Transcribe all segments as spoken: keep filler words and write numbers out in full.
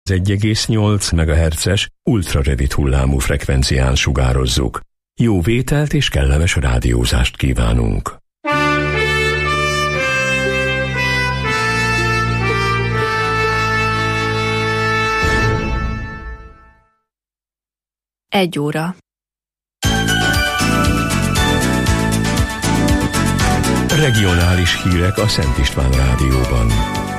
egy egész nyolc megahertzes ultrarövid hullámú frekvencián sugározzuk. Jó vételt és kellemes rádiózást kívánunk! Egy óra. Regionális hírek a Szent István Rádióban.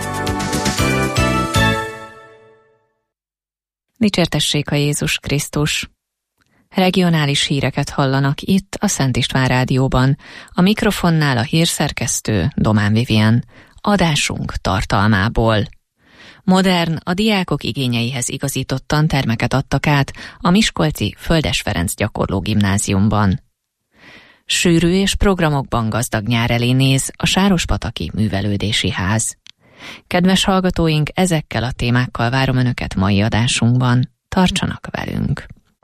Dicsértessék a Jézus Krisztus! Regionális híreket hallanak itt a Szent István Rádióban. A mikrofonnál a hírszerkesztő Domán Vivien. Adásunk tartalmából. Modern, a diákok igényeihez igazított tantermeket adtak át a miskolci Földes Ferenc Gyakorló Gimnáziumban. Sűrű és programokban gazdag nyár elé néz a Sárospataki Művelődési Ház. Kedves hallgatóink, ezekkel a témákkal várom Önöket mai adásunkban. Tartsanak velünk!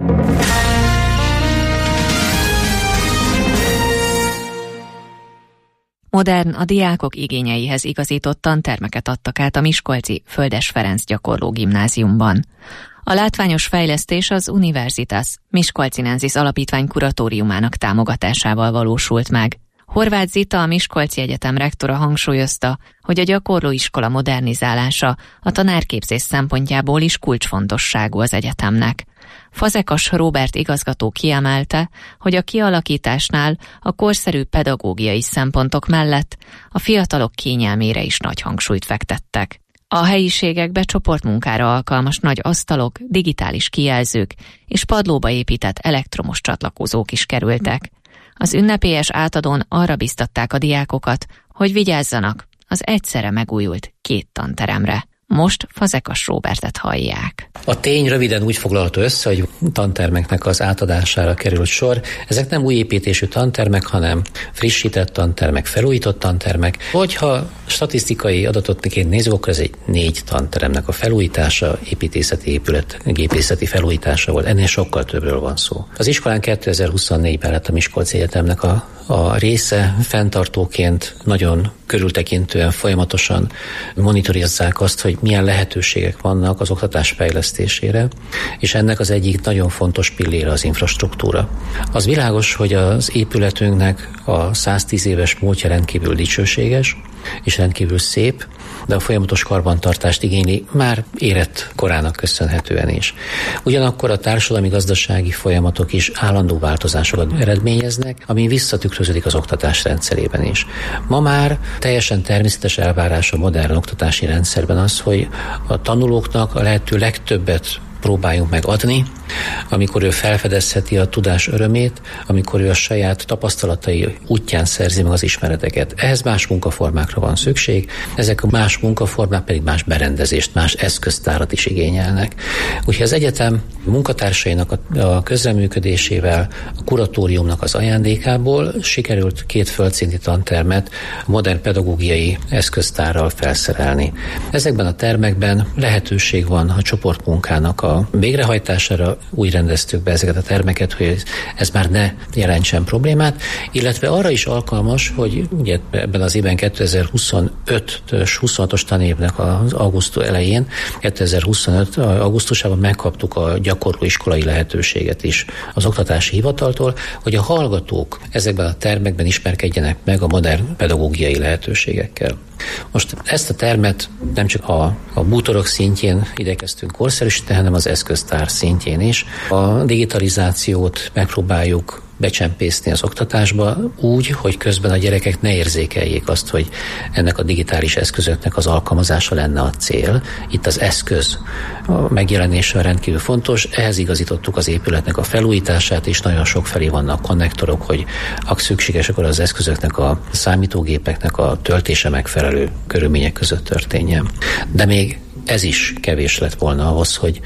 Modern, a diákok igényeihez igazított tantermeket adtak át a miskolci Földes Ferenc Gyakorló Gimnáziumban. A látványos fejlesztés az Universitas Miskolcinensis Alapítvány kuratóriumának támogatásával valósult meg. Horváth Zita, a Miskolci Egyetem rektora hangsúlyozta, hogy a gyakorlóiskola modernizálása a tanárképzés szempontjából is kulcsfontosságú az egyetemnek. Fazekas Róbert igazgató kiemelte, hogy a kialakításnál a korszerű pedagógiai szempontok mellett a fiatalok kényelmére is nagy hangsúlyt fektettek. A helyiségekbe csoportmunkára alkalmas nagy asztalok, digitális kijelzők és padlóba épített elektromos csatlakozók is kerültek. Az ünnepélyes átadón arra biztatták a diákokat, hogy vigyázzanak az egyszerre megújult két tanteremre. Most Fazekas Róbertet hallják. A tény röviden úgy foglalható össze, hogy tantermeknek az átadására került sor. Ezek nem új építésű tantermek, hanem frissített tantermek, felújított tantermek. Hogyha statisztikai adatotként nézzük, akkor ez egy négy tanteremnek a felújítása, építészeti épület, gépészeti felújítása volt. Ennél sokkal többről van szó. Az iskolán kétezer-huszonnégyben lett a Miskolci Egyetemnek a, a része, fenntartóként nagyon körültekintően folyamatosan monitorozzák azt, hogy milyen lehetőségek vannak az oktatás fejlesztésére, és ennek az egyik nagyon fontos pillére az infrastruktúra. Az világos, hogy az épületünknek a száztíz éves múltja rendkívül dicsőséges, és rendkívül szép, de a folyamatos karbantartást igényli már érett korának köszönhetően is. Ugyanakkor a társadalmi-gazdasági folyamatok is állandó változásokat eredményeznek, ami visszatükröződik az oktatás rendszerében is. Ma már teljesen természetes elvárás a modern oktatási rendszerben az, hogy a tanulóknak a lehető legtöbbet próbáljunk meg adni, amikor ő felfedezheti a tudás örömét, amikor ő a saját tapasztalatai útján szerzi meg az ismereteket. Ehhez más munkaformákra van szükség, ezek a más munkaformák pedig más berendezést, más eszköztárat is igényelnek. Úgyhogy az egyetem munkatársainak a közreműködésével, a kuratóriumnak az ajándékából sikerült két földszinti tantermet modern pedagógiai eszköztárral felszerelni. Ezekben a termekben lehetőség van a csoportmunkának a végrehajtására, úgy rendeztük be ezeket a termeket, hogy ez már ne jelentsen problémát, illetve arra is alkalmas, hogy ugye ebben az évben kétezer-huszonötös huszonhatos tanévnek az augusztus elején, kétezer-huszonöt augusztusában megkaptuk a gyakorlóiskolai lehetőséget is az oktatási hivataltól, hogy a hallgatók ezekben a termekben ismerkedjenek meg a modern pedagógiai lehetőségekkel. Most ezt a termet nem csak a, a bútorok szintjén igyekeztünk korszerűsíteni, hanem az eszköztár szintjén is. A digitalizációt megpróbáljuk becsempészni az oktatásba úgy, hogy közben a gyerekek ne érzékeljék azt, hogy ennek a digitális eszközöknek az alkalmazása lenne a cél. Itt az eszköz a megjelenése rendkívül fontos, ehhez igazítottuk az épületnek a felújítását, és nagyon sok felé vannak konnektorok, hogy ha szükséges, akkor az eszközöknek, a számítógépeknek a töltése megfelelő körülmények között történjen. De még ez is kevés lett volna ahhoz, hogy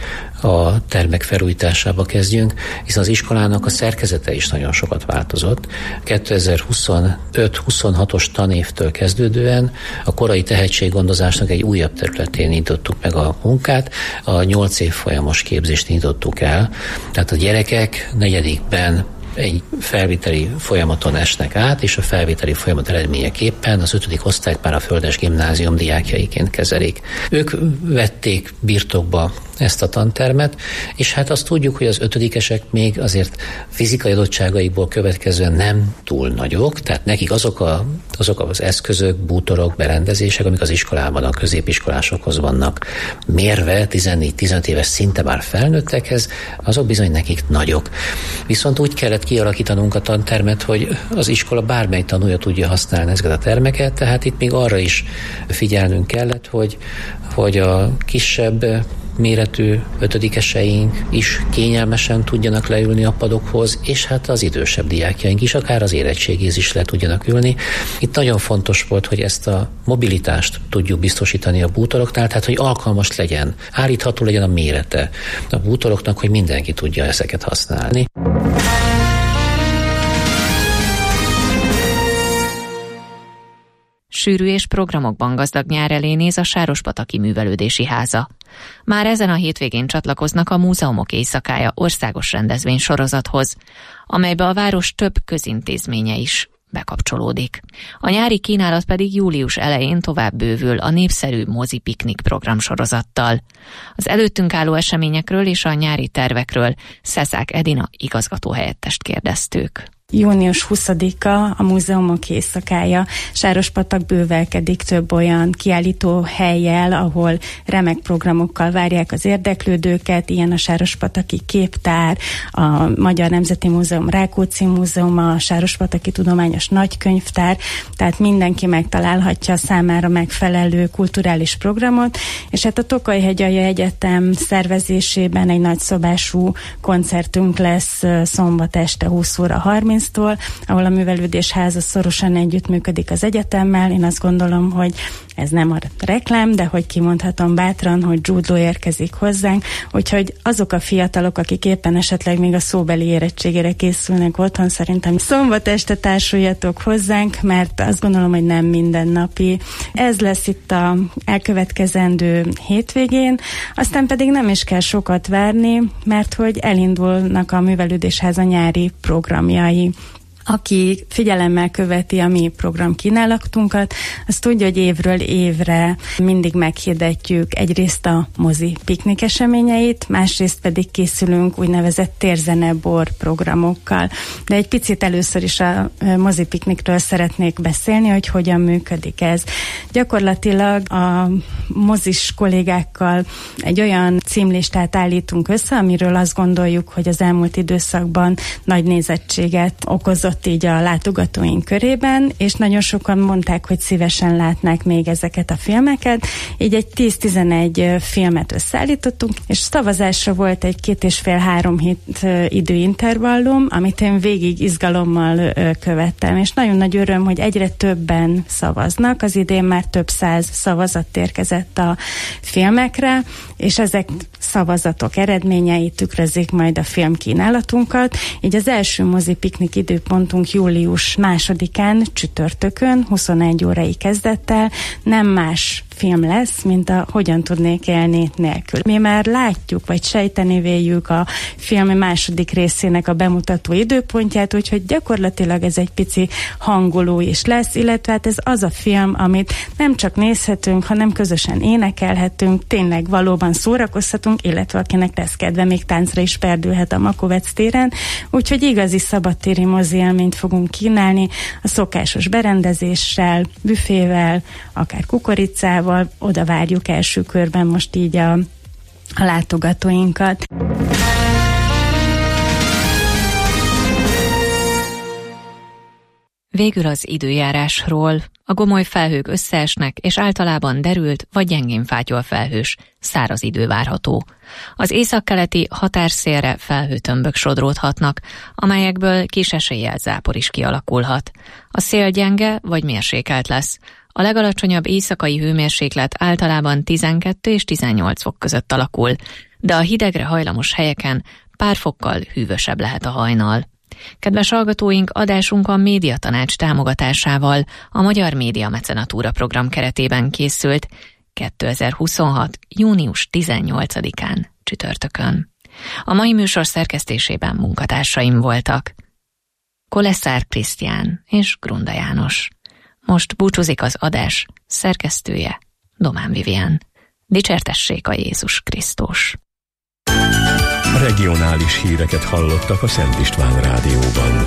a termek felújításába kezdjünk, hiszen az iskolának a szerkezete is nagyon sokat változott. kétezer-huszonöt huszonhatos tanévtől kezdődően a korai tehetséggondozásnak egy újabb területén nyitottuk meg a munkát, a nyolc év folyamos képzést nyitottuk el. Tehát a gyerekek negyedikben egy felvételi folyamaton esnek át, és a felvételi folyamat eredményeképpen az ötödik osztályt már a Földes Gimnázium diákjaiként kezelik. Ők vették birtokba ezt a tantermet, és hát azt tudjuk, hogy az ötödikesek még azért fizikai adottságaikból következően nem túl nagyok, tehát nekik azok, a, azok az eszközök, bútorok, berendezések, amik az iskolában a középiskolásokhoz vannak mérve, tizennégy-tizenöt éves szinte már felnőttekhez, azok bizony nekik nagyok. Viszont úgy kellett kialakítanunk a tantermet, hogy az iskola bármely tanulja tudja használni ezeket a termeket, tehát itt még arra is figyelnünk kellett, hogy, hogy a kisebb méretű ötödikeseink is kényelmesen tudjanak leülni a padokhoz, és hát az idősebb diákjaink is, akár az érettségéhez is le tudjanak ülni. Itt nagyon fontos volt, hogy ezt a mobilitást tudjuk biztosítani a bútoroknál, tehát hogy alkalmas legyen, állítható legyen a mérete a bútoroknak, hogy mindenki tudja ezeket használni. Sűrű és programokban gazdag nyár elé néz a Sárospataki Művelődési Háza. Már ezen a hétvégén csatlakoznak a Múzeumok Éjszakája országos rendezvény sorozathoz, amelybe a város több közintézménye is bekapcsolódik. A nyári kínálat pedig július elején tovább bővül a népszerű mozi piknik programsorozattal. Az előttünk álló eseményekről és a nyári tervekről Szeszák Edina igazgatóhelyettest kérdeztük. június huszadika a Múzeumok Éjszakája. Sárospatak bővelkedik több olyan kiállító hellyel, ahol remek programokkal várják az érdeklődőket, ilyen a Sárospataki Képtár, a Magyar Nemzeti Múzeum Rákóczi Múzeum, a Sárospataki Tudományos Nagykönyvtár, tehát mindenki megtalálhatja a számára megfelelő kulturális programot, és hát a Tokaj-hegyalja Egyetem szervezésében egy nagyszobású koncertünk lesz szombat este húsz óra harminctól, ahol a Művelődés Háza szorosan együttműködik az egyetemmel. Én azt gondolom, hogy ez nem a reklám, de hogy kimondhatom bátran, hogy Jude Law érkezik hozzánk, úgyhogy azok a fiatalok, akik éppen esetleg még a szóbeli érettségére készülnek otthon, szerintem szombat este társuljatok hozzánk, mert azt gondolom, hogy nem mindennapi. Ez lesz itt a elkövetkezendő hétvégén, aztán pedig nem is kell sokat várni, mert hogy elindulnak a Művelődés Háza nyári programjai. Aki figyelemmel követi a mi programkínálatunkat, az tudja, hogy évről évre mindig meghirdetjük egyrészt a mozi piknik eseményeit, másrészt pedig készülünk úgynevezett térzenebor programokkal. De egy picit először is a mozi piknikről szeretnék beszélni, hogy hogyan működik ez. Gyakorlatilag a mozis kollégákkal egy olyan címlistát állítunk össze, amiről azt gondoljuk, hogy az elmúlt időszakban nagy nézettséget okozott így a látogatóink körében, és nagyon sokan mondták, hogy szívesen látnák még ezeket a filmeket. Így egy tíz-tizenegy filmet összeállítottunk, és szavazásra volt egy két és fél-három hét időintervallum, amit én végig izgalommal követtem, és nagyon nagy öröm, hogy egyre többen szavaznak. Az idén már több száz szavazat érkezett a filmekre, és ezek szavazatok eredményei tükrözik majd a filmkínálatunkat. Így az első mozi piknik időpontunk július másodikán csütörtökön huszonegy órai kezdettel nem más film lesz, mint a Hogyan tudnék élni nélkül. Mi már látjuk, vagy sejteni véljük a film második részének a bemutató időpontját, úgyhogy gyakorlatilag ez egy pici hangoló is lesz, illetve hát ez az a film, amit nem csak nézhetünk, hanem közösen énekelhetünk, tényleg valóban szórakozhatunk, illetve akinek lesz kedve, még táncra is perdülhet a Makovec téren, úgyhogy igazi szabadtéri mozi élményt fogunk kínálni a szokásos berendezéssel, büfével, akár kukoricával. Oda várjuk első körben most így a, a látogatóinkat. Végül az időjárásról. A gomoly felhők összeesnek, és általában derült vagy gyengén fátyol felhős, száraz idő várható. Az északkeleti határszélre felhőtömbök sodródhatnak, amelyekből kis eséllyel zápor is kialakulhat. A szél gyenge vagy mérsékelt lesz. A legalacsonyabb éjszakai hőmérséklet általában tizenkét és tizennyolc fok között alakul, de a hidegre hajlamos helyeken pár fokkal hűvösebb lehet a hajnal. Kedves hallgatóink, adásunk a Médiatanács támogatásával a Magyar Média Mecenatúra program keretében készült kétezer-huszonhat. június tizennyolcadikán csütörtökön. A mai műsor szerkesztésében munkatársaim voltak Koleszár Krisztián és Grunda János. Most búcsúzik az adás szerkesztője, Domán Vivien. Dicsértessék a Jézus Krisztus! Regionális híreket hallottak a Szent István Rádióban.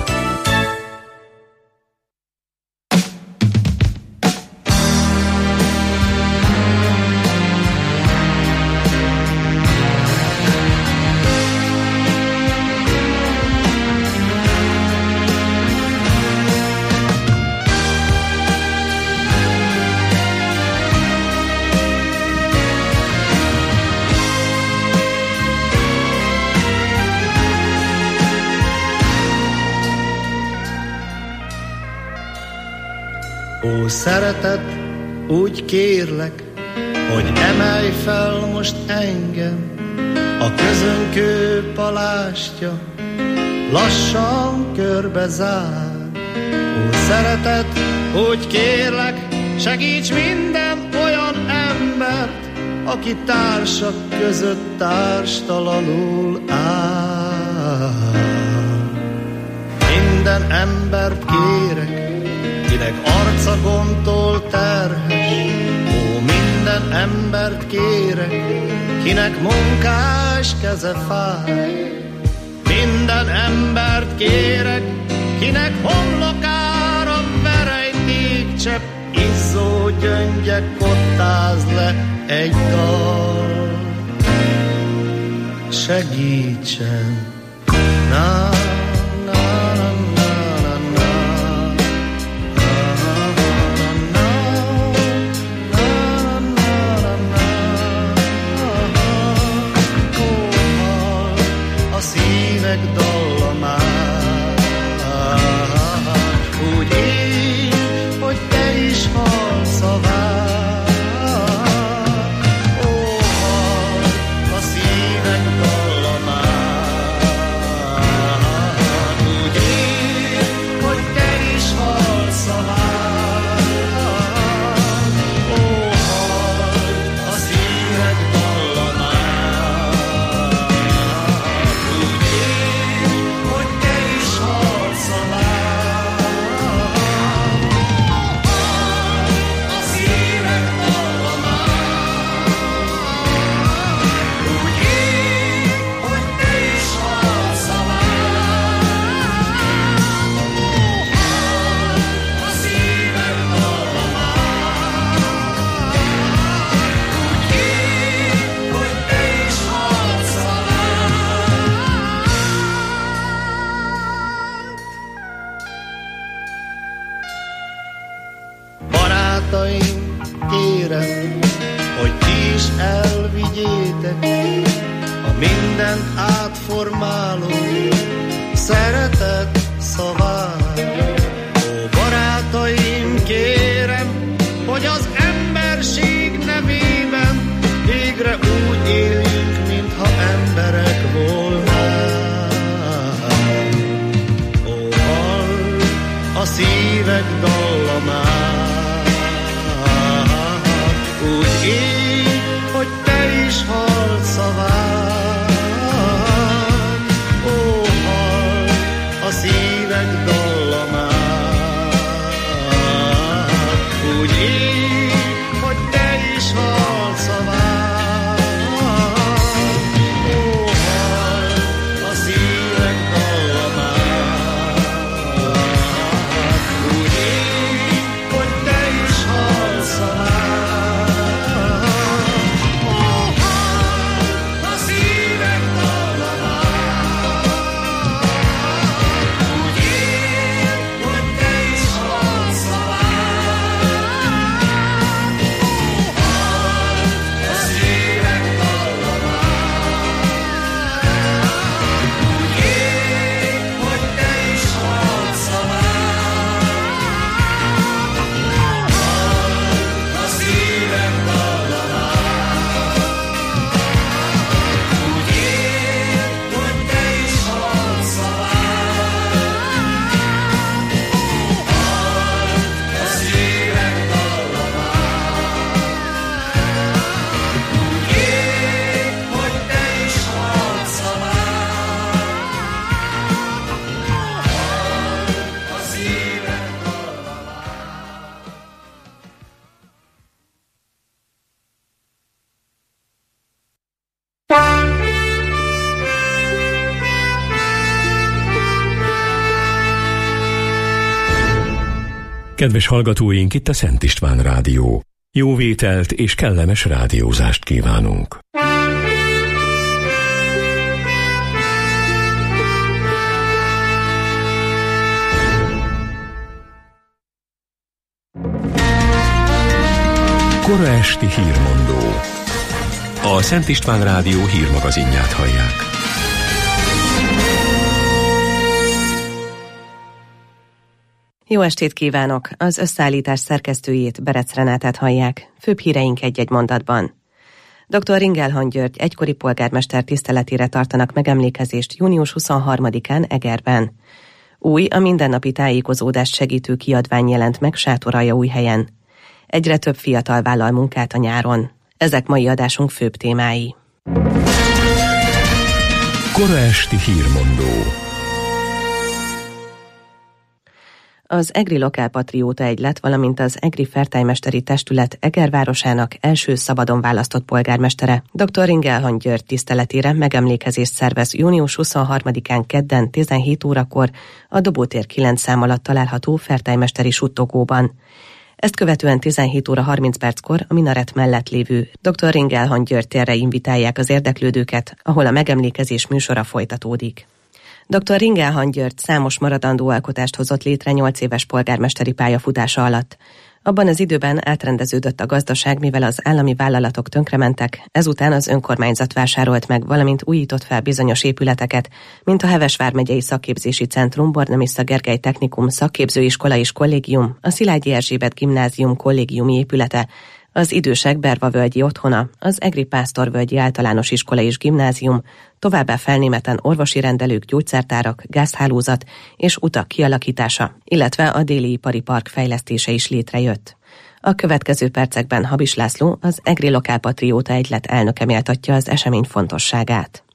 Ó, szeretet, úgy kérlek, hogy emelj fel most engem, a közönkő palástja lassan körbe zár. Ó, szeretet, úgy kérlek, segíts minden olyan embert, aki társak között társtalanul áll. Minden embert kérek, kinek arca gondtól terhes, ó, minden embert kérek, kinek munkás keze fáj. Minden embert kérek, kinek homlokára verejtékcsepp, izzó gyöngyek kottáz le egy dal. Segítsen, na, dallamát, úgy így, hogy te is hallsz a vár. Ó, hall a szívek dallamát, úgy így, hogy te is hallsz a vár. Ó, hall a szívek dallamát, úgy így, hogy te is hallsz a vár. A szívek dallamát, úgy így, hogy te is hallsz a vár. A szívek dallamát, úgy így, hogy te is hallsz a vár. Barátaim, kérem, hogy ti is elvigyétek a mindent átformáló szeretet szavát. Ó, barátaim, kérem, hogy az emberség nevében végre úgy éljünk, mintha emberek volnánk. Ó, hall a szívek dallamát, úgy így, hogy te is hallsz a vár. Ó, hall Kedves hallgatóink, itt a Szent István Rádió. Jó vételt és kellemes rádiózást kívánunk. Kora esti hírmondó. A Szent István Rádió hírmagazinját hallják. Jó estét kívánok! Az összeállítás szerkesztőjét, Berec Renátát hallják. Főbb híreink egy-egy mondatban. doktor Ringelhant György egykori polgármester tiszteletére tartanak megemlékezést június huszonharmadikán Egerben. Új, a mindennapi tájékozódást segítő kiadvány jelent meg Sátoraljaújhelyen. Egyre több fiatal vállal munkát a nyáron. Ezek mai adásunk főbb témái. Kora esti hírmondó. Az Egri Lokálpatrióta Egylet, valamint az Egri Fertájmesteri Testület Eger városának első szabadon választott polgármestere, doktor Ringelhant György tiszteletére megemlékezést szervez június huszonharmadikán kedden tizenhét órakor a Dobótér kilenc szám alatt található fertájmesteri suttogóban. Ezt követően tizenhét óra harminc perckor a minaret mellett lévő doktor Ringelhant György térre invitálják az érdeklődőket, ahol a megemlékezés műsora folytatódik. doktor Ringelhant György számos maradandó alkotást hozott létre nyolc éves polgármesteri pályafutása alatt. Abban az időben átrendeződött a gazdaság, mivel az állami vállalatok tönkrementek, ezután az önkormányzat vásárolt meg, valamint újított fel bizonyos épületeket, mint a Heves vármegyei Szakképzési Centrum, Bornemissza Gergely Technikum Szakképzőiskola és Kollégium, a Szilágyi Erzsébet Gimnázium kollégiumi épülete, az idősek Bervavölgyi otthona, az Egri Pásztorvölgyi Általános Iskola és Gimnázium, továbbá felnémeten orvosi rendelők, gyógyszertárak, gázhálózat és utak kialakítása, illetve a déli ipari park fejlesztése is létrejött. A következő percekben Habis László, az Egri Lokálpatrióta Egylet elnöke méltatja az esemény fontosságát.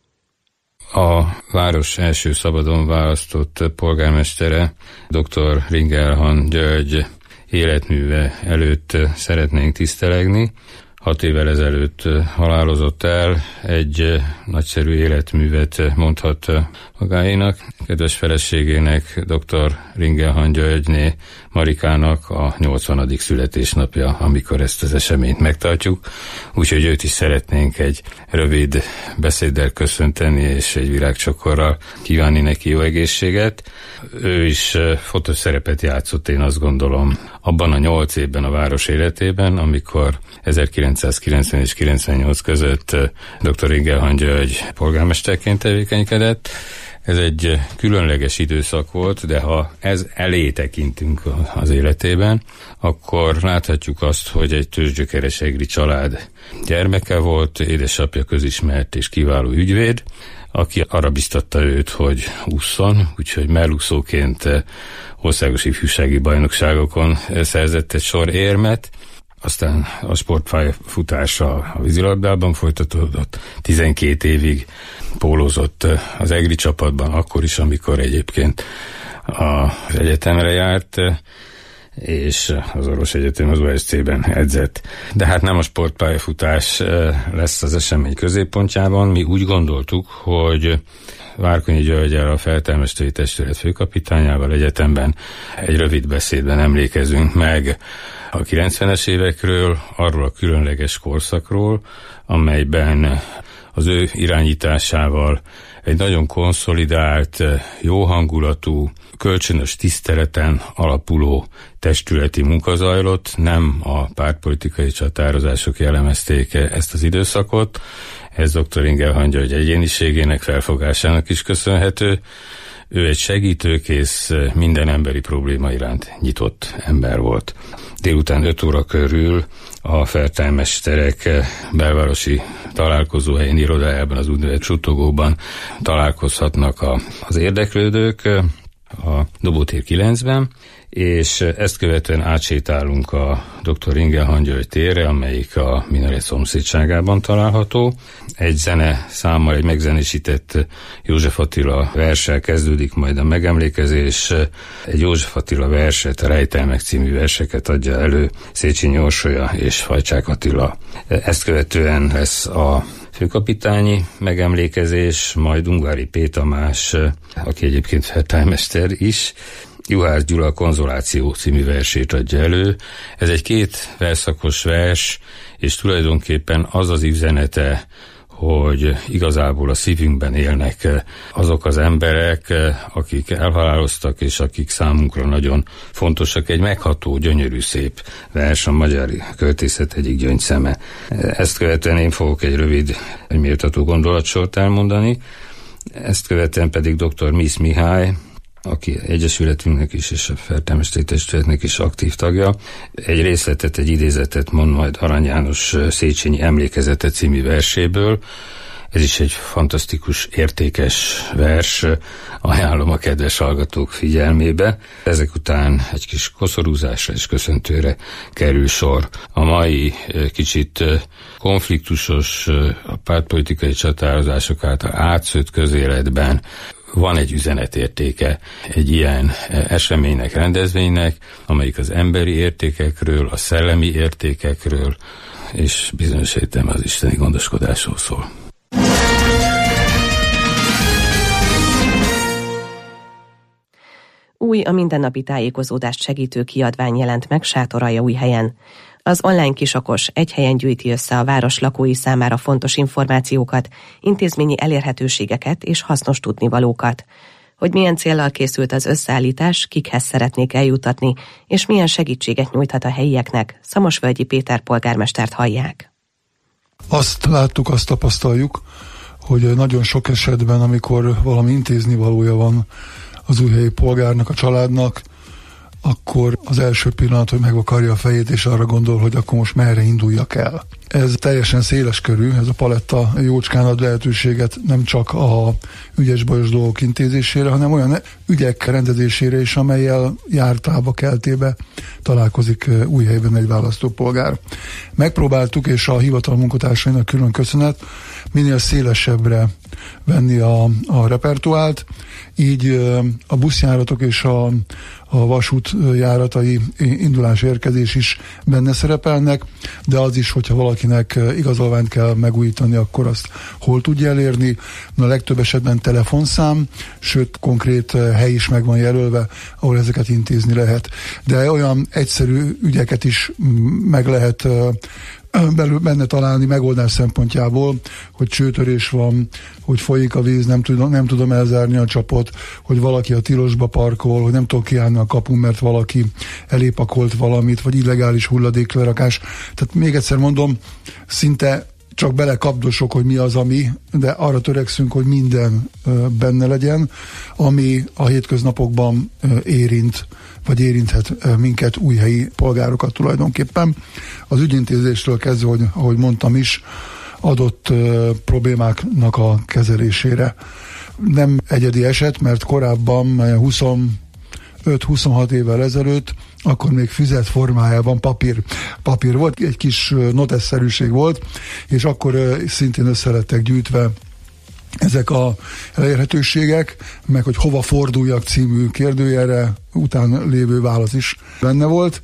A város első szabadon választott polgármestere, doktor Ringelhant György életműve előtt szeretnénk tisztelegni. Hat évvel ezelőtt halálozott el, egy nagyszerű életművet mondhat magáénak. Kedves feleségének, doktor Ringelhant Györgyné Marikának a nyolcvanadik születésnapja, amikor ezt az eseményt megtartjuk. Úgyhogy őt is szeretnénk egy rövid beszéddel köszönteni, és egy virágcsokorral kívánni neki jó egészséget. Ő is fontos szerepet játszott, én azt gondolom, abban a nyolc évben a város életében, amikor ezerkilencszázkilencven és kilencvennyolc között doktor Ringelhant György polgármesterként tevékenykedett. Ez egy különleges időszak volt, de ha ez elé tekintünk az életében, akkor láthatjuk azt, hogy egy tőzsgyökeres egri család gyermeke volt, édesapja közismert és kiváló ügyvéd, aki arra biztatta őt, hogy ússzon, úgyhogy mellúszóként országos ifjúsági bajnokságokon szerzett egy sor érmet, aztán a sportpályafutása a vízilabdában folytatódott, tizenkét évig pólózott az egri csapatban, akkor is, amikor egyébként az egyetemre járt, és az Orvos Egyetem az o es cé-ben edzett. De hát nem a sportpályafutás lesz az esemény középpontjában. Mi úgy gondoltuk, hogy Várkonyi Györggyel, a Fertájmesteri Testület főkapitányával egyetemben egy rövid beszédben emlékezünk meg a kilencvenes évekről, arról a különleges korszakról, amelyben az ő irányításával egy nagyon konszolidált, jó hangulatú, kölcsönös tiszteleten alapuló testületi munka zajlott, nem a pártpolitikai csatározások jellemezték ezt az időszakot. Ez doktor Ringelhant György egyéniségének, felfogásának is köszönhető. Ő egy segítőkész, minden emberi probléma iránt nyitott ember volt. Délután öt óra körül a fertájmesterek belvárosi találkozóhelyen, irodájában, az úgynevezett suttogóban találkozhatnak a, az érdeklődők a Dobótér kilencben, és ezt követően átsétálunk a doktor Ringelhant György térre, amelyik a minaret szomszédságában található. Egy zene számmal, egy megzenésített József Attila verssel kezdődik majd a megemlékezés. Egy József Attila verset, a Rejtelmek című verseket adja elő Széchenyi Orsolya és Fajcsák Attila. Ezt követően lesz a főkapitányi megemlékezés, majd Ungvári P. Tamás, aki egyébként fertájmester is, Juhász Gyula Konzoláció című versét adja elő. Ez egy két versszakos vers, és tulajdonképpen az az üzenete, hogy igazából a szívünkben élnek azok az emberek, akik elhaláloztak, és akik számunkra nagyon fontosak. Egy megható, gyönyörű, szép vers, a magyar költészet egyik gyöngyszeme. Ezt követően én fogok egy rövid, egy méltató gondolatsort elmondani, ezt követően pedig dr. Mész Mihály, aki egyesületünknek is és a Fertelmesteri Testületnek is aktív tagja, egy részletet, egy idézetet mond majd Arany János Széchenyi Emlékezete című verséből. Ez is egy fantasztikus, értékes vers, ajánlom a kedves hallgatók figyelmébe. Ezek után egy kis koszorúzásra és köszöntőre kerül sor. A mai kicsit konfliktusos, a pártpolitikai csatározások által átszőtt közéletben van egy üzenetértéke egy ilyen eseménynek, rendezvénynek, amelyik az emberi értékekről, a szellemi értékekről, és bizonyos értelemben az isteni gondoskodásról szól. Új, a mindennapi tájékozódást segítő kiadvány jelent meg Sátoraljaújhelyen. Az online kisokos egy helyen gyűjti össze a város lakói számára fontos információkat, intézményi elérhetőségeket és hasznos tudnivalókat. Hogy milyen céllal készült az összeállítás, kikhez szeretnék eljutatni, és milyen segítséget nyújthat a helyieknek, Szamosvölgyi Péter polgármestert hallják. Azt láttuk, azt tapasztaljuk, hogy nagyon sok esetben, amikor valami intéznivalója van az újhelyi polgárnak, a családnak, akkor az első pillanat, hogy megvakarja a fejét, és arra gondol, hogy akkor most merre induljak el. Ez teljesen széles körű, ez a paletta jócskán ad lehetőséget nem csak a ügyes-bajos dolgok intézésére, hanem olyan ügyek rendezésére is, amellyel jártába, keltébe találkozik Újhelyben egy választópolgár. Megpróbáltuk, és a hivatal munkatársainak külön köszönet, minél szélesebbre venni a, a repertoált, így a buszjáratok és a, a vasút járatai indulás-érkezés is benne szerepelnek, de az is, hogyha valakinek igazolványt kell megújítani, akkor azt hol tudja elérni. Na, a legtöbb esetben telefonszám, sőt konkrét hely is meg van jelölve, ahol ezeket intézni lehet. De olyan egyszerű ügyeket is meg lehet belül benne találni megoldás szempontjából, hogy csőtörés van, hogy folyik a víz, nem tudom, nem tudom elzárni a csapot, hogy valaki a tilosba parkol, hogy nem tudok kiállni a kapun, mert valaki elépakolt valamit, vagy illegális hulladéklerakás. Tehát még egyszer mondom, szinte csak belekapdosok, hogy mi az, ami, de arra törekszünk, hogy minden benne legyen, ami a hétköznapokban érint, vagy érinthet minket, újhelyi polgárokat tulajdonképpen. Az ügyintézéstől kezdve, hogy, ahogy mondtam is, adott uh, problémáknak a kezelésére. Nem egyedi eset, mert korábban huszonöt-huszonhat évvel ezelőtt, akkor még füzet formájában papír, papír volt, egy kis notesszerűség volt, és akkor uh, szintén össze lettek gyűjtve ezek a elérhetőségek, meg hogy hova forduljak című kérdőjelre után lévő válasz is benne volt,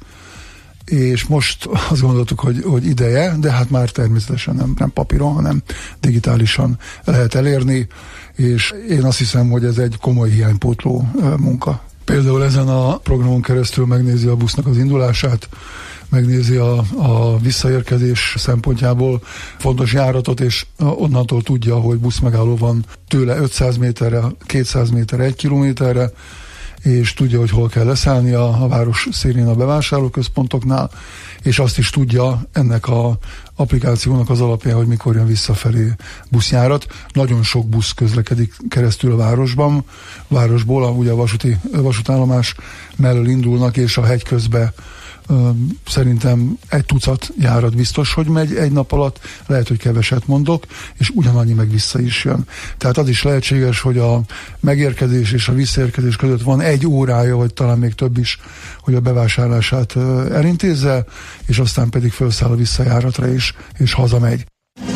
és most azt gondoltuk, hogy, hogy ideje, de hát már természetesen nem, nem papíron, hanem digitálisan lehet elérni, és én azt hiszem, hogy ez egy komoly hiánypótló munka. Például ezen a programon keresztül megnézi a busznak az indulását, megnézi a, a visszaérkezés szempontjából fontos járatot, és onnantól tudja, hogy buszmegálló van tőle ötszáz méterre, kétszáz méterre, egy kilométerre, és tudja, hogy hol kell leszállni a, a város szélén a bevásárlóközpontoknál, és azt is tudja ennek a applikációnak az alapján, hogy mikor jön visszafelé buszjárat. Nagyon sok busz közlekedik keresztül a városban, városból, ugye a vasúti, vasútállomás mellől indulnak, és a hegy közbe szerintem egy tucat járat biztos, hogy megy egy nap alatt, lehet, hogy keveset mondok, és ugyanannyi meg vissza is jön. Tehát az is lehetséges, hogy a megérkezés és a visszaérkezés között van egy órája, vagy talán még több is, hogy a bevásárlását elintézze, és aztán pedig felszáll a visszajáratra is, és hazamegy.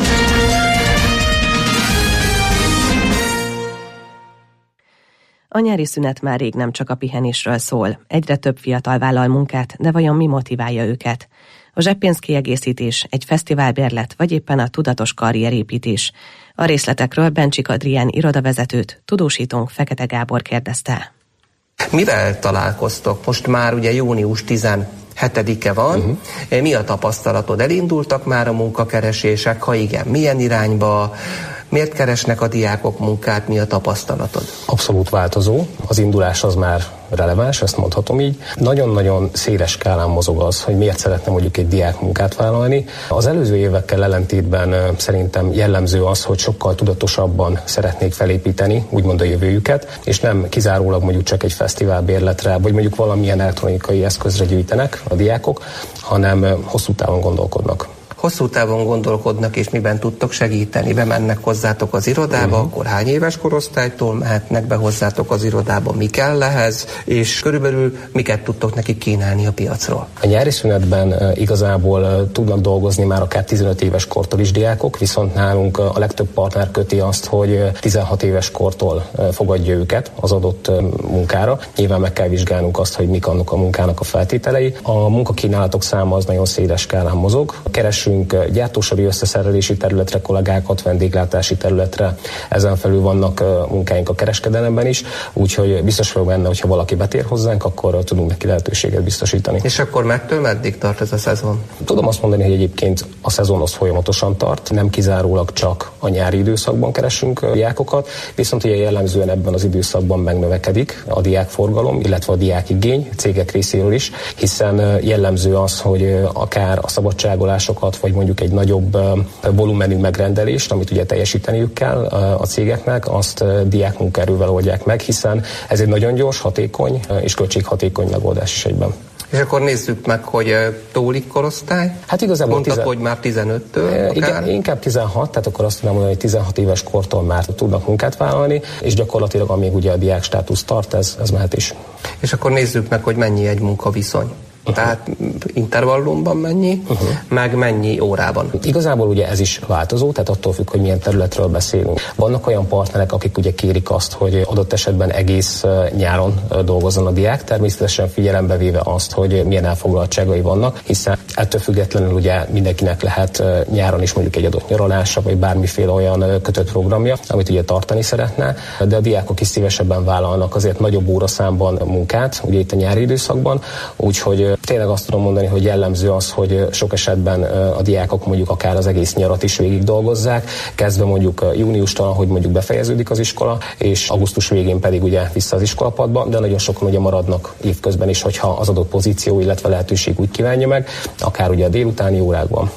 A nyári szünet már rég nem csak a pihenésről szól. Egyre több fiatal vállal munkát, de vajon mi motiválja őket? A zseppénzkiegészítés, egy fesztiválbérlet, vagy éppen a tudatos karrierépítés. A részletekről Bencsik Adrián irodavezetőt, tudósítónk Fekete Gábor kérdezte. Mivel találkoztok? Most már ugye június tizenhetedike van. Uh-huh. Mi a tapasztalatod? Elindultak már a munkakeresések? Ha igen, milyen irányba? Miért keresnek a diákok munkát? Mi a tapasztalatod? Abszolút változó. Az indulás az már releváns, ezt mondhatom így. Nagyon-nagyon széles skálán mozog az, hogy miért szeretne mondjuk egy diák munkát vállalni. Az előző évekkel ellentétben szerintem jellemző az, hogy sokkal tudatosabban szeretnék felépíteni, úgymond a jövőjüket, és nem kizárólag mondjuk csak egy fesztiválbérletre, vagy mondjuk valamilyen elektronikai eszközre gyűjtenek a diákok, hanem hosszú távon gondolkodnak. Hosszú távon gondolkodnak, és miben tudtok segíteni? Bemennek hozzátok az irodába, uh-huh. akkor hány éves korosztálytól mehetnek be hozzátok az irodába, mi kell ehhez, és körülbelül miket tudtok nekik kínálni a piacról? A nyári szünetben igazából tudnak dolgozni már akár tizenöt éves kortól is diákok, viszont nálunk a legtöbb partner köti azt, hogy tizenhat éves kortól fogadja őket az adott munkára. Nyilván meg kell vizsgálnunk azt, hogy mik annak a munkának a feltételei. A munkakínálatok száma az nagyon széles skálán mozog. Keresünk gyártósori összeszerelési területre kollégákat, vendéglátási területre, ezen felül vannak munkáink a kereskedelemben is, úgyhogy biztos vagyok benne, hogyha valaki betér hozzánk, akkor tudunk neki lehetőséget biztosítani. És akkor mettől meddig tart ez a szezon? Tudom azt mondani, hogy egyébként a szezon az folyamatosan tart, nem kizárólag csak a nyári időszakban keresünk diákokat, viszont ugye jellemzően ebben az időszakban megnövekedik a diákforgalom, illetve a diákigény cégek részéről is, hiszen jellemző az, hogy akár a szabadságolásokat, vagy mondjuk egy nagyobb volumenű megrendelést, amit ugye teljesíteniük kell a cégeknek, azt diákmunkaerővel oldják meg, hiszen ez egy nagyon gyors, hatékony és költséghatékony megoldás is egyben. És akkor nézzük meg, hogy tólik korosztály. Hát igazából mondtad, tizen... hogy már tizenöttől. Igen, inkább tizenhat, tehát akkor azt tudom mondani, hogy tizenhat éves kortól már tudnak munkát vállalni, és gyakorlatilag amíg ugye a diák státusz tart, ez, ez mehet is. És akkor nézzük meg, hogy mennyi egy munkaviszony. Uh-huh. Tehát intervallumban mennyi, uh-huh. meg mennyi órában. Igazából ugye ez is változó, tehát attól függ, hogy milyen területről beszélünk. Vannak olyan partnerek, akik ugye kérik azt, hogy adott esetben egész nyáron dolgozzon a diák, természetesen figyelembe véve azt, hogy milyen elfoglaltságai vannak, hiszen ettől függetlenül ugye mindenkinek lehet nyáron is mondjuk egy adott nyaralása, vagy bármiféle olyan kötött programja, amit ugye tartani szeretne, de a diákok is szívesebben vállalnak azért nagyobb óraszámban munkát, ugye itt a nyári időszakban, úgyhogy tényleg azt tudom mondani, hogy jellemző az, hogy sok esetben a diákok mondjuk akár az egész nyarat is végig dolgozzák, kezdve mondjuk júniustól, ahogy mondjuk befejeződik az iskola, és augusztus végén pedig ugye vissza az iskolapadba, de nagyon sokan ugye maradnak évközben is, hogyha az adott pozíció, illetve lehetőség úgy kívánja meg, akár ugye a délutáni órákban.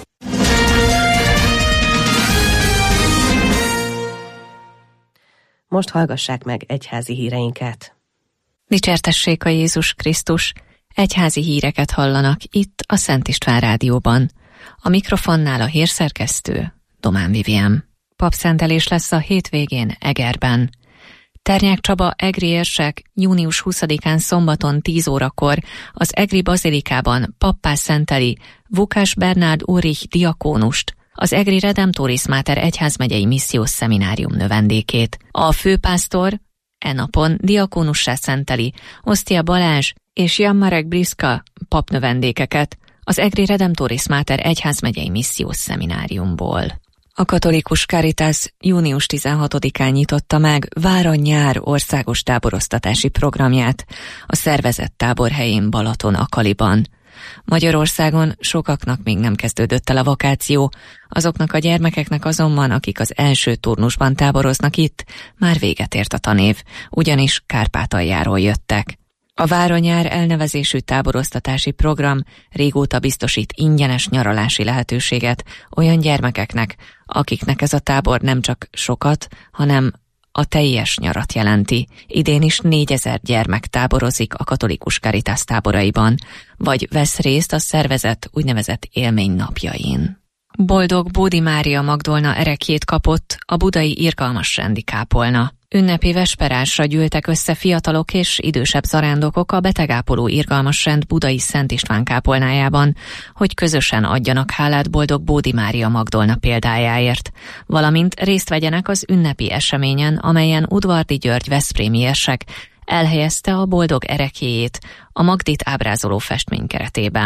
Most hallgassák meg egyházi híreinket. Dicsértessék a Jézus Krisztus! Egyházi híreket hallanak itt a Szent István Rádióban. A mikrofonnál a hírszerkesztő Domán Vivien. Papszentelés lesz a hétvégén Egerben. Ternyák Csaba egri érsek június huszadikán szombaton tíz órakor az egri bazilikában pappá szenteli Vukás Bernárd Ulrich diakónust, az egri Redemptoris Mater egyházmegyei missziós szeminárium növendékét. A főpásztor e napon diakónussá szenteli Osztia Balázs és Jan Marek Briska papnövendékeket az egri Redemptoris Mater egyházmegyei missziós szemináriumból. A katolikus Caritas június tizenhatodikán nyitotta meg Vára-nyár országos táboroztatási programját a szervezett táborhelyén Balaton-Akaliban. Magyarországon sokaknak még nem kezdődött el a vakáció, azoknak a gyermekeknek azonban, akik az első turnusban táboroznak itt, már véget ért a tanév, ugyanis Kárpátaljáról jöttek. A Vára-nyár elnevezésű táboroztatási program régóta biztosít ingyenes nyaralási lehetőséget olyan gyermekeknek, akiknek ez a tábor nem csak sokat, hanem a teljes nyarat jelenti. Idén is négyezer gyermek táborozik a katolikus Caritas táboraiban, vagy vesz részt a szervezet úgynevezett élménynapjain. Boldog Bódi Mária Magdolna erekjét kapott a budai irgalmasrendi kápolna. Ünnepi vesperásra gyűltek össze fiatalok és idősebb zarándokok a betegápoló irgalmasrend budai Szent István kápolnájában, hogy közösen adjanak hálát Boldog Bódi Mária Magdolna példájáért, valamint részt vegyenek az ünnepi eseményen, amelyen Udvardi György veszprémi érsek elhelyezte a boldog erekjéjét a Magdit ábrázoló festmény keretében.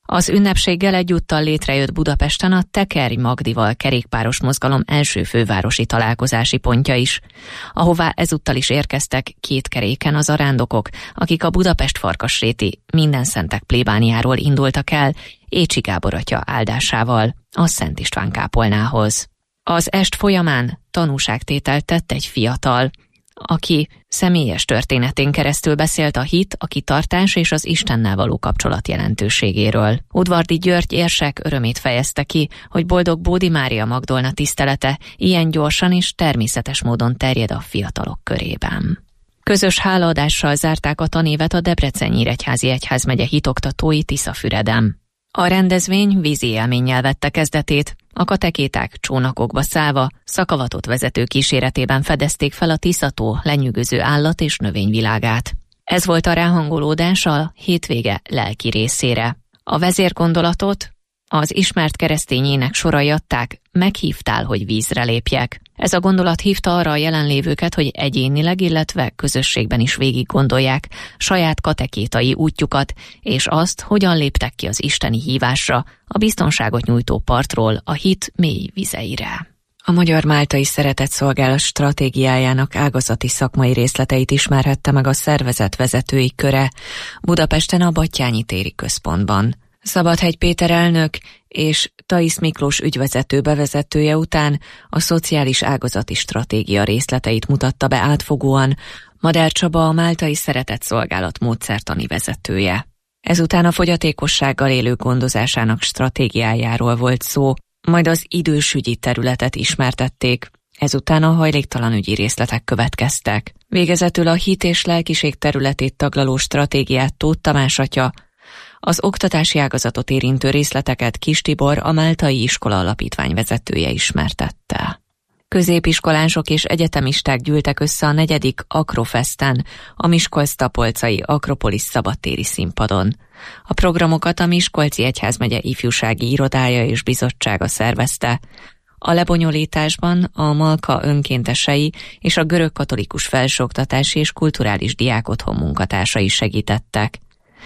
Az ünnepséggel egyúttal létrejött Budapesten a Tekerj Magdival kerékpáros mozgalom első fővárosi találkozási pontja is, ahová ezúttal is érkeztek két keréken az arándokok, akik a Budapest Farkasréti Mindenszentek plébániáról indultak el Écsi Gábor atya áldásával a Szent István kápolnához. Az est folyamán tanúságtételt tett egy fiatal, aki személyes történetén keresztül beszélt a hit, a kitartás és az Istennel való kapcsolat jelentőségéről. Udvardy György érsek örömét fejezte ki, hogy boldog Bódi Mária Magdolna tisztelete ilyen gyorsan és természetes módon terjed a fiatalok körében. Közös hálaadással zárták a tanévet a Debrecen-Nyíregyházi Egyházmegye hitoktatói Tiszafüreden. A rendezvény vízi élménnyel vette kezdetét, a katekéták csónakokba szállva, szakavatott vezető kíséretében fedezték fel a Tiszató lenyűgöző állat- és növényvilágát. Ez volt a ráhangolódás a hétvége lelki részére. A vezérgondolatot az ismert keresztény ének sorai adták, meghívtál, hogy vízre lépjek. Ez a gondolat hívta arra a jelenlévőket, hogy egyénileg, illetve közösségben is végig gondolják saját katekétai útjukat, és azt, hogyan léptek ki az isteni hívásra, a biztonságot nyújtó partról a hit mély vizeire. A Magyar Máltai Szeretetszolgálat stratégiájának ágazati szakmai részleteit ismerhette meg a szervezet vezetői köre Budapesten a Battyányi téri központban. Szabadhegy Péter elnök és Thaisz Miklós ügyvezető bevezetője után a szociális ágazati stratégia részleteit mutatta be átfogóan Madár Csaba, a Máltai Szeretetszolgálat módszertani vezetője. Ezután a fogyatékossággal élők gondozásának stratégiájáról volt szó, majd az idősügyi területet ismertették, ezután a hajléktalanügyi részletek következtek. Végezetül a hit és lelkiség területét taglaló stratégiát Tóth Tamás atya, az oktatási ágazatot érintő részleteket Kis Tibor, a Máltai Iskola Alapítvány vezetője ismertette. Középiskolások és egyetemisták gyűltek össze a negyedik Akrofesten, a Miskolc-Tapolcai Akropolis szabadtéri színpadon. A programokat a Miskolci Egyházmegye ifjúsági irodája és bizottsága szervezte. A lebonyolításban a Malka önkéntesei és a Görög Katolikus Felsőoktatási és Kulturális Diákotthon munkatársai segítettek.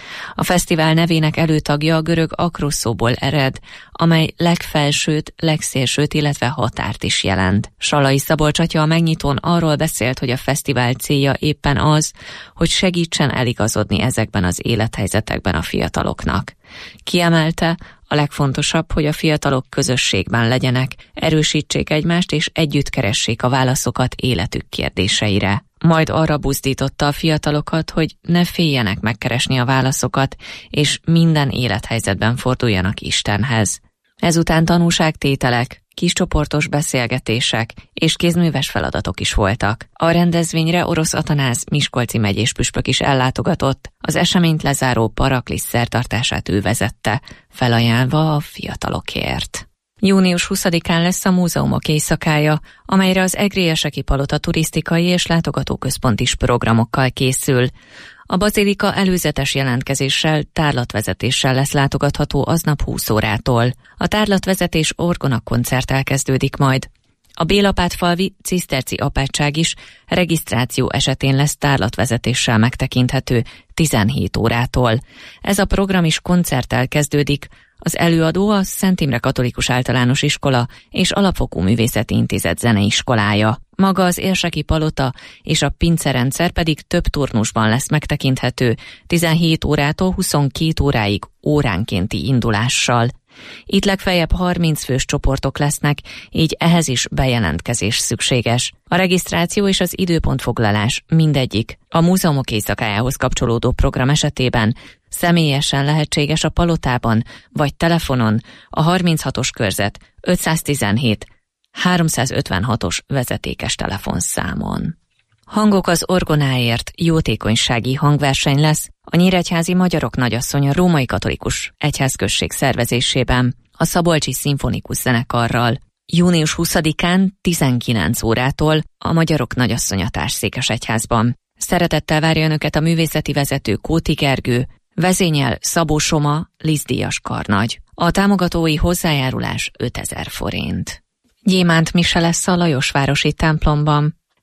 A fesztivál nevének előtagja a görög akroszóból ered, amely legfelsőt, legszélsőt, illetve határt is jelent. Salai Szabolcs atya a megnyitón arról beszélt, hogy a fesztivál célja éppen az, hogy segítsen eligazodni ezekben az élethelyzetekben a fiataloknak. Kiemelte, a legfontosabb, hogy a fiatalok közösségben legyenek, erősítsék egymást és együtt keressék a válaszokat életük kérdéseire. Majd arra buzdította a fiatalokat, hogy ne féljenek megkeresni a válaszokat, és minden élethelyzetben forduljanak Istenhez. Ezután tanúságtételek, kiscsoportos beszélgetések és kézműves feladatok is voltak. A rendezvényre Orosz Atanáz miskolci megyés püspök is ellátogatott, az eseményt lezáró Paraklisz szertartását ő vezette, felajánlva a fiatalokért. június huszadikán lesz a múzeumok éjszakája, amelyre az Egri-Eseki Palota turisztikai és látogatóközpont is programokkal készül. A bazilika előzetes jelentkezéssel, tárlatvezetéssel lesz látogatható aznap húsz órától. A tárlatvezetés orgona koncerttel kezdődik majd. A Bélapátfalvi ciszterci apátság is regisztráció esetén lesz tárlatvezetéssel megtekinthető tizenhét órától. Ez a program is koncerttel kezdődik. Az előadó a Szent Imre Katolikus Általános Iskola és Alapfokú Művészeti Intézet zeneiskolája. Maga az Érseki Palota és a pincerendszer pedig több turnusban lesz megtekinthető, tizenhét órától huszonkét óráig óránkénti indulással. Itt legfeljebb harminc fős csoportok lesznek, így ehhez is bejelentkezés szükséges. A regisztráció és az időpontfoglalás mindegyik a múzeumok éjszakájához kapcsolódó program esetében személyesen lehetséges a Palotában, vagy telefonon a harminchatos körzet ötszáztizenhét háromszázötvenhatos vezetékes telefonszámon. Hangok az orgonáért jótékonysági hangverseny lesz a Nyíregyházi Magyarok Nagyasszonya Római Katolikus Egyházközség szervezésében a Szabolcsi Szimfonikus Zenekarral. június huszadikán tizenkilenc órától a Magyarok Nagyasszonya Társszékesegyházban. Szeretettel várja önöket a művészeti vezető Kóti Gergő, vezényel Szabó Soma, Lizdíjas karnagy. A támogatói hozzájárulás ötezer forint. Gyémánt mise lesz a Lajosvárosi templomban.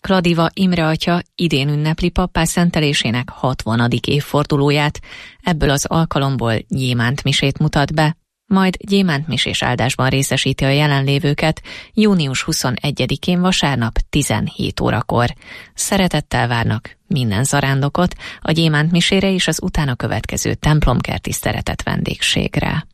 Kladiva Imre atya idén ünnepli pappá szentelésének hatvanadik évfordulóját, ebből az alkalomból gyémántmisét mutat be, majd gyémántmisés áldásban részesíti a jelenlévőket június huszonegyedikén vasárnap tizenhét órakor. Szeretettel várnak minden zarándokot a gyémántmisére és az utána következő templomkerti szeretett vendégségre.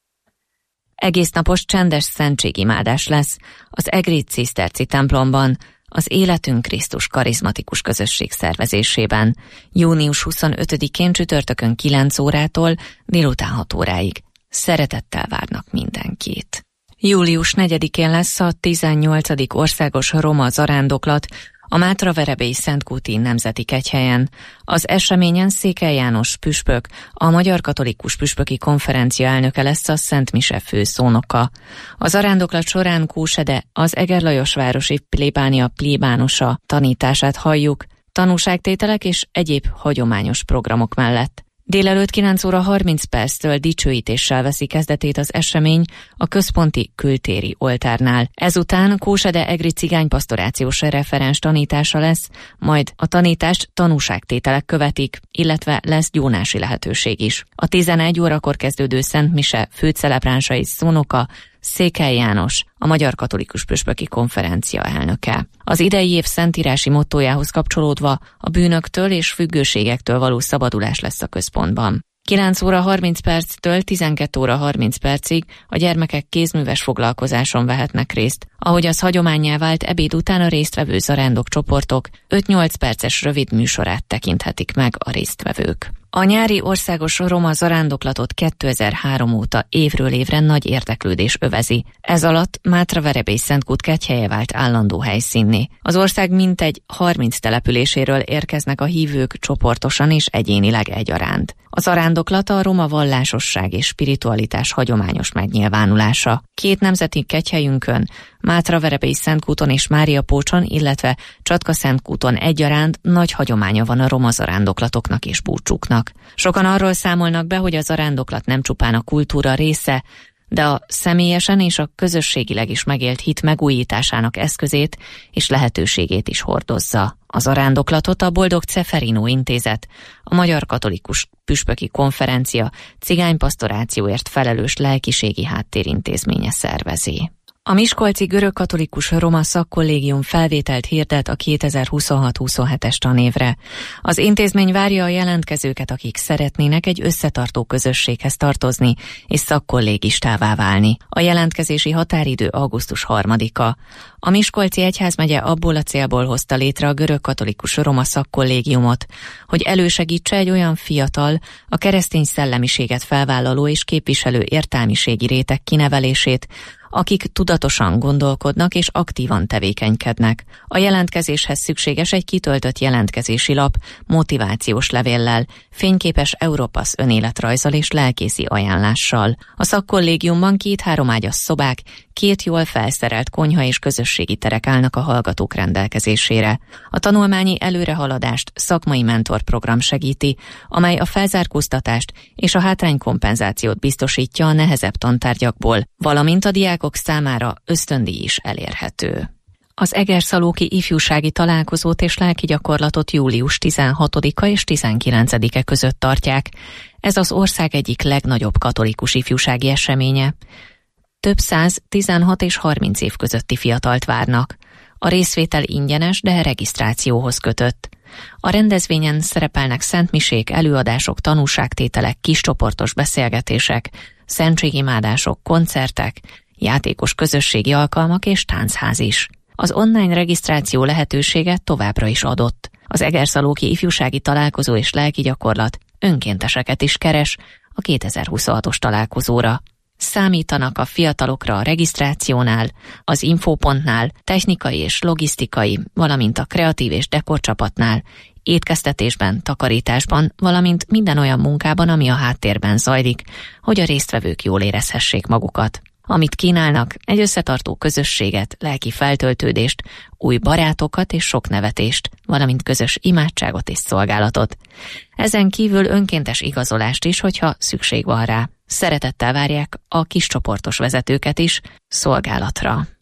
Egésznapos csendes szentségimádás lesz az egri ciszterci templomban, az Életünk Krisztus karizmatikus közösség szervezésében, június huszonötödikén csütörtökön kilenc órától délután hat óráig. Szeretettel várnak mindenkit. július negyedikén lesz a tizennyolcadik országos roma zarándoklat a Mátraverebélyi Szentkúti Nemzeti Kegyhelyen. Az eseményen Székely János püspök, a Magyar Katolikus Püspöki Konferencia elnöke lesz a Szent Mise főszónoka. A zarándoklat során Kósede, az Egerlajosvárosi plébánia plébánosa tanítását halljuk, tanúságtételek és egyéb hagyományos programok mellett. Délelőtt kilenc óra harminc perctől dicsőítéssel veszi kezdetét az esemény a központi kültéri oltárnál. Ezután Kósede egri cigánypastorációs referens tanítása lesz, majd a tanítást tanúságtételek követik, illetve lesz gyónási lehetőség is. A tizenegy órakor kezdődő Szent Mise főcelebránsai szónoka Székely János, a Magyar Katolikus Püspöki Konferencia elnöke. Az idei év szentírási mottójához kapcsolódva a bűnöktől és függőségektől való szabadulás lesz a központban. kilenc óra harminc perctől tizenkét óra harminc percig a gyermekek kézműves foglalkozáson vehetnek részt. Ahogy az hagyománnyá vált, ebéd után a résztvevő zarándok csoportok öt-nyolc perces rövid műsorát tekinthetik meg a résztvevők. A nyári országos roma zarándoklatot kétezer-három óta évről évre nagy érdeklődés övezi. Ez alatt Mátraverebély Szentkút kegyhelye vált állandó helyszínné. Az ország mintegy harminc településéről érkeznek a hívők csoportosan és egyénileg egyaránt. A zarándoklat a roma vallásosság és spiritualitás hagyományos megnyilvánulása. Két nemzeti kegyhelyünkön, Mátraverebélyi Szentkúton és Máriapócson, illetve Csatka-Szentkúton egyaránt nagy hagyománya van a roma zarándoklatoknak és búcsúknak. Sokan arról számolnak be, hogy a zarándoklat nem csupán a kultúra része, de a személyesen és a közösségileg is megélt hit megújításának eszközét és lehetőségét is hordozza. A zarándoklatot a Boldog Ceferino Intézet, a Magyar Katolikus Püspöki Konferencia cigánypastorációért felelős lelkiségi háttérintézménye szervezi. A miskolci görögkatolikus roma szakkollégium felvételt hirdet a kétezer-huszonhat-huszonhetes tanévre. Az intézmény várja a jelentkezőket, akik szeretnének egy összetartó közösséghez tartozni és szakkollégistává válni. A jelentkezési határidő augusztus harmadika. A Miskolci Egyházmegye abból a célból hozta létre a görögkatolikus roma szakkollégiumot, hogy elősegítse egy olyan fiatal, a keresztény szellemiséget felvállaló és képviselő értelmiségi réteg kinevelését, akik tudatosan gondolkodnak és aktívan tevékenykednek. A jelentkezéshez szükséges egy kitöltött jelentkezési lap, motivációs levéllel, fényképes Europass önéletrajzzal és lelkészi ajánlással. A szakkollégiumban két-három ágyas szobák, két jól felszerelt konyha és közösségi terek állnak a hallgatók rendelkezésére. A tanulmányi előrehaladást szakmai mentorprogram segíti, amely a felzárkóztatást és a hátránykompenzációt biztosítja a nehezebb tantárgyakból, valamint a diákok számára ösztöndíj is elérhető. Az egerszalóki ifjúsági találkozót és lelki gyakorlatot július tizenhatodika és tizenkilencedike között tartják. Ez az ország egyik legnagyobb katolikus ifjúsági eseménye. Több száz tizenhat és harminc év közötti fiatalt várnak. A részvétel ingyenes, de regisztrációhoz kötött. A rendezvényen szerepelnek szentmisék, előadások, tanúságtételek, kiscsoportos beszélgetések, szentségimádások, koncertek, játékos közösségi alkalmak és táncház is. Az online regisztráció lehetősége továbbra is adott. Az egerszalóki ifjúsági találkozó és lelki gyakorlat önkénteseket is keres a kétezer-huszonhatos találkozóra. Számítanak a fiatalokra a regisztrációnál, az infopontnál, technikai és logisztikai, valamint a kreatív és dekorcsapatnál, étkeztetésben, takarításban, valamint minden olyan munkában, ami a háttérben zajlik, hogy a résztvevők jól érezhessék magukat. Amit kínálnak, egy összetartó közösséget, lelki feltöltődést, új barátokat és sok nevetést, valamint közös imádságot és szolgálatot. Ezen kívül önkéntes igazolást is, hogyha szükség van rá. Szeretettel várják a kiscsoportos vezetőket is szolgálatra.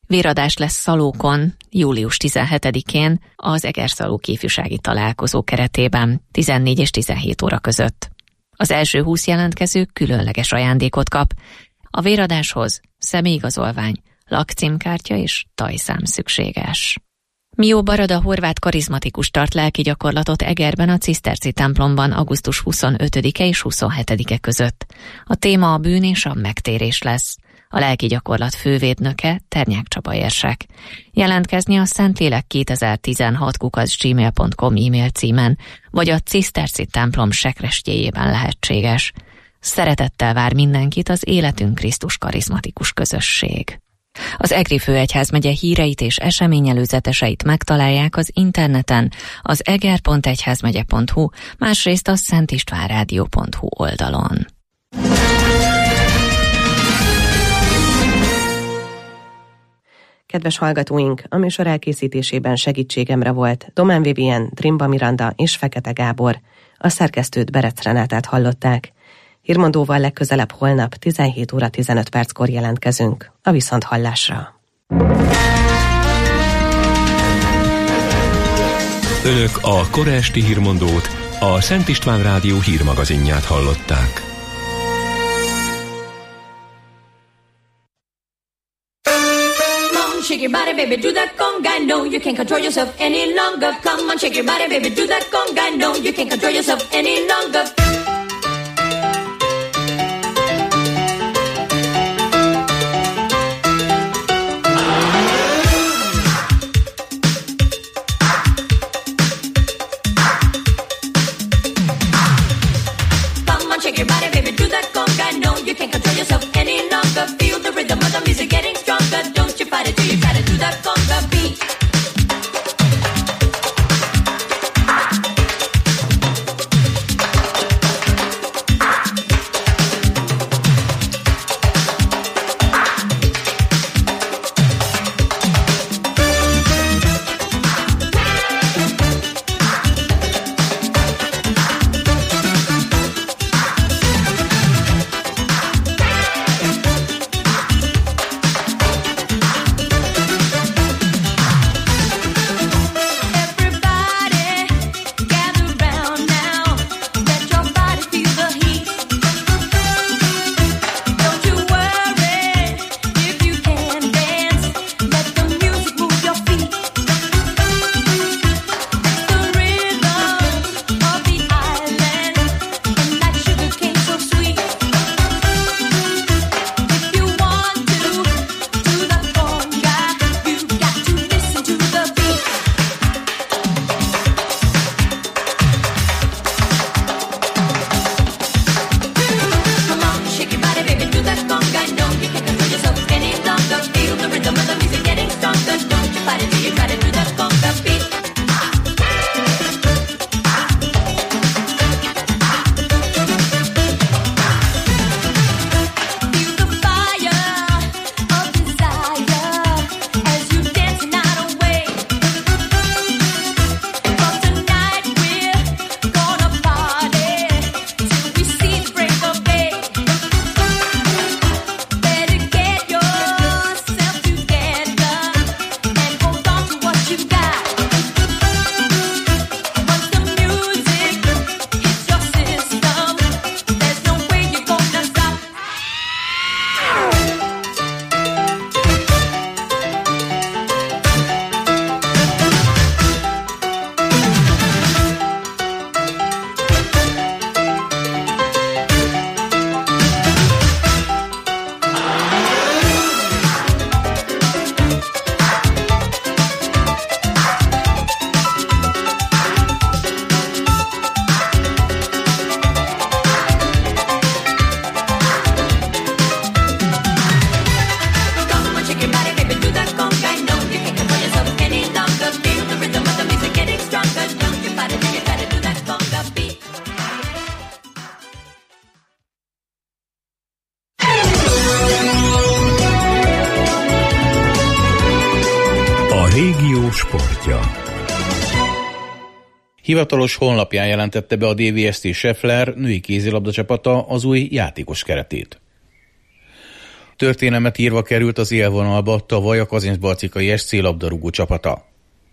Véradás lesz Szalókon, július tizenhetedikén az Egerszalók ifjúsági találkozó keretében tizennégy és tizenhét óra között. Az első húsz jelentkező különleges ajándékot kap. A véradáshoz személyigazolvány, lakcímkártya és tajszám szükséges. Mió Barada horvát karizmatikus tart lelki gyakorlatot Egerben a ciszterci templomban augusztus huszonötödike és huszonhetedike között. A téma a bűn és a megtérés lesz. A lelki gyakorlat fővédnöke Ternyák Csaba érsek. Jelentkezni a szentlélek kétezer-tizenhat kukac gmail pont com e-mail címen, vagy a ciszterci templom sekrestjéjében lehetséges. Szeretettel vár mindenkit az Életünk Krisztus karizmatikus közösség. Az Egri főegyházmegye híreit és eseményelőzeteseit megtalálják az interneten, az eger pont egyházmegye pont hu, másrészt a szentistvánrádió pont hu oldalon. Kedves hallgatóink, a műsor elkészítésében segítségemre volt Domán Vivien, Trimba Miranda és Fekete Gábor. A szerkesztőt, Berec Renátát hallották. Hírmondóval legközelebb holnap tizenhét óra tizenöt perckor jelentkezünk. A viszonthallásra. Önök a kora esti hírmondót, a Szent István Rádió hírmagazinját hallották. Shake your body, baby, do that conga. No, you can't control yourself any longer. Come on, shake your body, baby, do that conga. No, you can't control yourself any longer. Come on, shake your body, baby, do that conga. No, you can't control yourself any longer. Feel the rhythm of the music getting stronger. Don't you fight it till you try to do that conga beat. Régió sportja. Hivatalos honlapján jelentette be a dé vé es té Scheffler női kézilabda csapata az új játékos keretét. Történelmet írva került az élvonalba tavaly a Kazincbarcikai es cé labdarúgó csapata.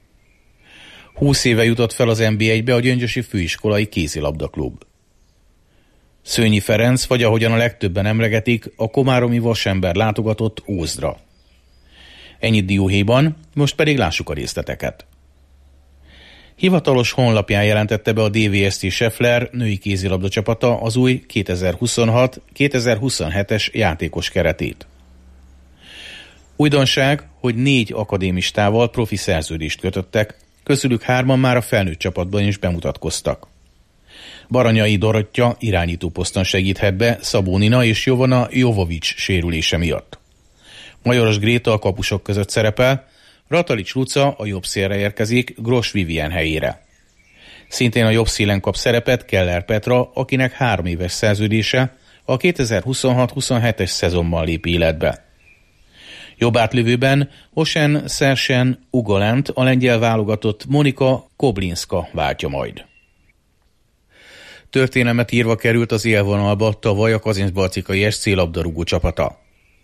húsz éve jutott fel az en bé egybe a Gyöngyösi Főiskolai Kézilabdaklub. Szőnyi Ferenc, vagy ahogyan a legtöbben emlegetik, a komáromi vasember látogatott Ózdra. Ennyit dióhéjban, most pedig lássuk a részleteket. Hivatalos honlapján jelentette be a dé vé es té Scheffler női kézilabda csapata az új kétezer-huszonhat kétezer-huszonhetes játékos keretét. Újdonság, hogy négy akadémistával profi szerződést kötöttek, közülük hárman már a felnőtt csapatban is bemutatkoztak. Baranyai Dorottya irányító poszton segíthet be Szabó Nina és Jovana Jovovics sérülése miatt. Majoros Gréta a kapusok között szerepel, Ratalics Luca a jobb szélre érkezik Gros Vivien helyére. Szintén a jobb szélen kap szerepet Keller Petra, akinek három éves szerződése a kétezer-huszonhat-huszonhetes szezonban lép életbe. Jobb átlövőben Osen Szersen Ugolent a lengyel válogatott Monika Koblinska váltja majd. Történelmet írva került az élvonalba tavaly a Kazincbarcikai es cé labdarúgó csapata.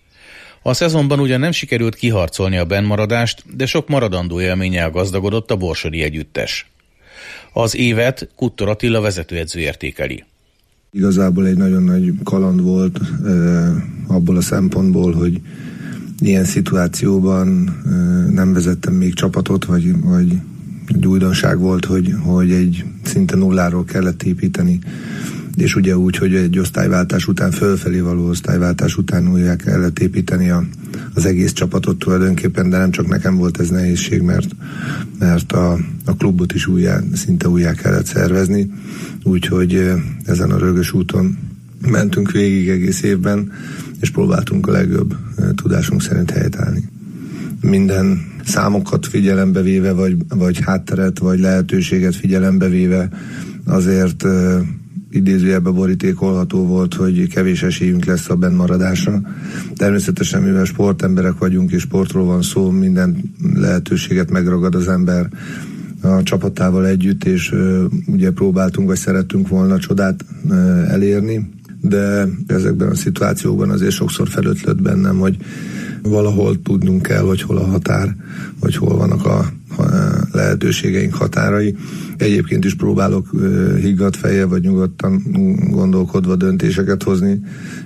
A szezonban ugyan nem sikerült kiharcolni a bennmaradást, de sok maradandó élménnyel gazdagodott a borsodi együttes. Az évet Kuttor Attila vezetőedző értékeli. Igazából egy nagyon nagy kaland volt eh, abból a szempontból, hogy ilyen szituációban eh, nem vezettem még csapatot, vagy, vagy egy újdonság volt, hogy, hogy egy szinte nulláról kellett építeni, és ugye úgy, hogy egy osztályváltás után, fölfelé való osztályváltás után újra kellett építeni a, az egész csapatot tulajdonképpen, de nem csak nekem volt ez nehézség, mert, mert a, a klubot is újjá, szinte újjá kellett szervezni, úgyhogy ezen a rögös úton mentünk végig egész évben, és próbáltunk a legjobb tudásunk szerint helytállni. Minden számokat figyelembe véve, vagy, vagy hátteret, vagy lehetőséget figyelembe véve azért uh, idézőjelben borítékolható volt, hogy kevés esélyünk lesz a bennmaradásra. Természetesen, mivel sportemberek vagyunk, és sportról van szó, minden lehetőséget megragad az ember a csapatával együtt, és uh, ugye próbáltunk, vagy szerettünk volna csodát uh, elérni, de ezekben a szituációkban azért sokszor felötlött bennem, hogy valahol tudnunk kell, hogy hol a határ, vagy hol vannak a lehetőségeink határai. Egyébként is próbálok higgadt fejjel, vagy nyugodtan gondolkodva döntéseket hozni,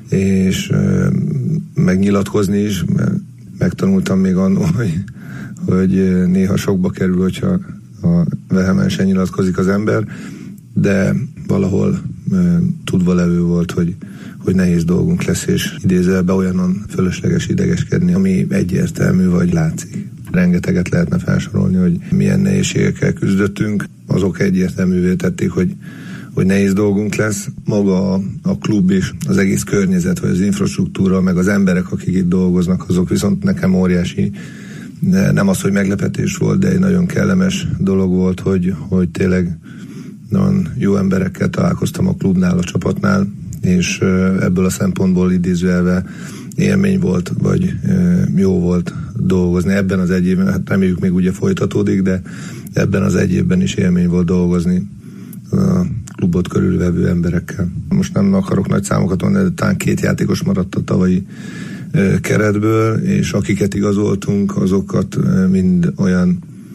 és megnyilatkozni is, mert megtanultam még annól, hogy, hogy néha sokba kerül, hogyha ha vehemensen nyilatkozik az ember, de valahol tudva levő volt, hogy hogy nehéz dolgunk lesz, és idézőjelben olyanon fölösleges idegeskedni, ami egyértelmű vagy látszik. Rengeteget lehetne felsorolni, hogy milyen nehézségekkel küzdöttünk. Azok egyértelművé tették, hogy, hogy nehéz dolgunk lesz. Maga a, a klub és az egész környezet, vagy az infrastruktúra, meg az emberek, akik itt dolgoznak, azok viszont nekem óriási. De nem az, hogy meglepetés volt, de egy nagyon kellemes dolog volt, hogy, hogy tényleg nagyon jó emberekkel találkoztam a klubnál, a csapatnál, és ebből a szempontból idézőjelve élmény volt, vagy jó volt dolgozni. Ebben az egy évben, hát reméljük még ugye folytatódik, de ebben az egy évben is élmény volt dolgozni a klubot körülvevő emberekkel. Most nem akarok nagy számokat mondani, de talán két játékos maradt a tavalyi keretből, és akiket igazoltunk, azokat mind olyan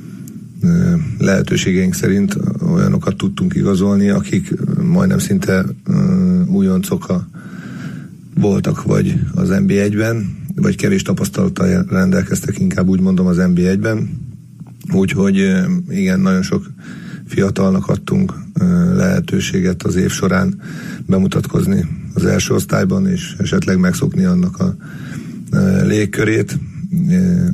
lehetőségeink szerint olyanokat tudtunk igazolni, akik majdnem szinte uh, újoncok voltak, vagy az en bé egyben, vagy kevés tapasztalattal rendelkeztek, inkább úgy mondom, az en bé egyben. Úgyhogy uh, igen, nagyon sok fiatalnak adtunk uh, lehetőséget az év során bemutatkozni az első osztályban, és esetleg megszokni annak a uh, légkörét. Uh,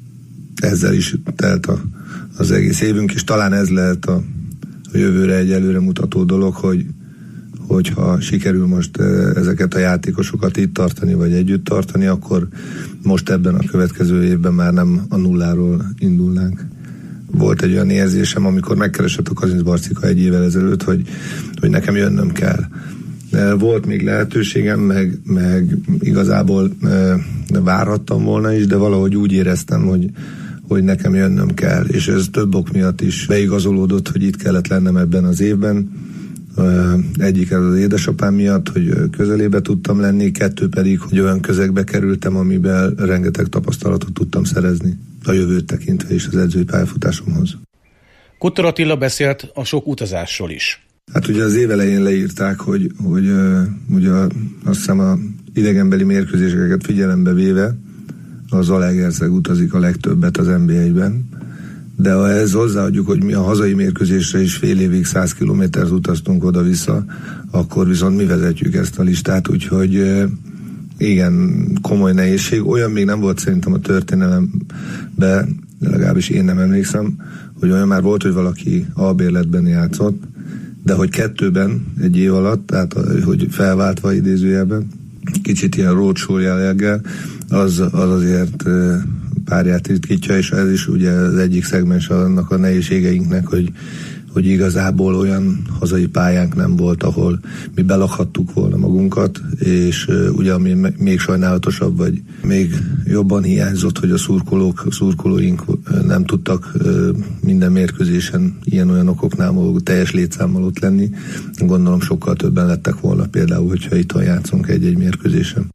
ezzel is telt a az egész évünk, és talán ez lehet a, a jövőre egy előre mutató dolog, hogy hogyha sikerül most ezeket a játékosokat itt tartani, vagy együtt tartani, akkor most ebben a következő évben már nem a nulláról indulnánk. Volt egy olyan érzésem, amikor megkeresett a Kazincbarcika egy évvel ezelőtt, hogy, hogy nekem jönnöm kell. Volt még lehetőségem, meg, meg igazából várhattam volna is, de valahogy úgy éreztem, hogy hogy nekem jönnöm kell, és ez több ok miatt is beigazolódott, hogy itt kellett lennem ebben az évben. Egyik ez az édesapám miatt, hogy közelébe tudtam lenni, kettő pedig, hogy olyan közegbe kerültem, amiben rengeteg tapasztalatot tudtam szerezni, a jövőt tekintve is az edzői pályafutásomhoz. Kottor Attila beszélt a sok utazásról is. Hát ugye az év elején leírták, hogy, hogy ugye azt hiszem a idegenbeli mérkőzéseket figyelembe véve az Zalaegerszeg utazik a legtöbbet az en bé egyben, de ha ez hozzáadjuk, hogy mi a hazai mérkőzésre is fél évig száz kilométert utaztunk oda-vissza, akkor viszont mi vezetjük ezt a listát, úgyhogy igen, komoly nehézség. Olyan még nem volt szerintem a történelemben, de legalábbis én nem emlékszem, hogy olyan már volt, hogy valaki albérletben játszott, de hogy kettőben egy év alatt, tehát hogy felváltva idézőjelben, kicsit ilyen roadshow jelleggel, az, az azért párját ritkítja, és ez is ugye az egyik szegmens annak a nehézségeinknek, hogy, hogy igazából olyan hazai pályánk nem volt, ahol mi belakhattuk volna magunkat, és ugye ami még sajnálatosabb, vagy még jobban hiányzott, hogy a szurkolók, a szurkolóink nem tudtak minden mérkőzésen ilyen-olyan okoknál teljes létszámmal ott lenni. Gondolom sokkal többen lettek volna például, hogyha itthon játszunk egy-egy mérkőzésen.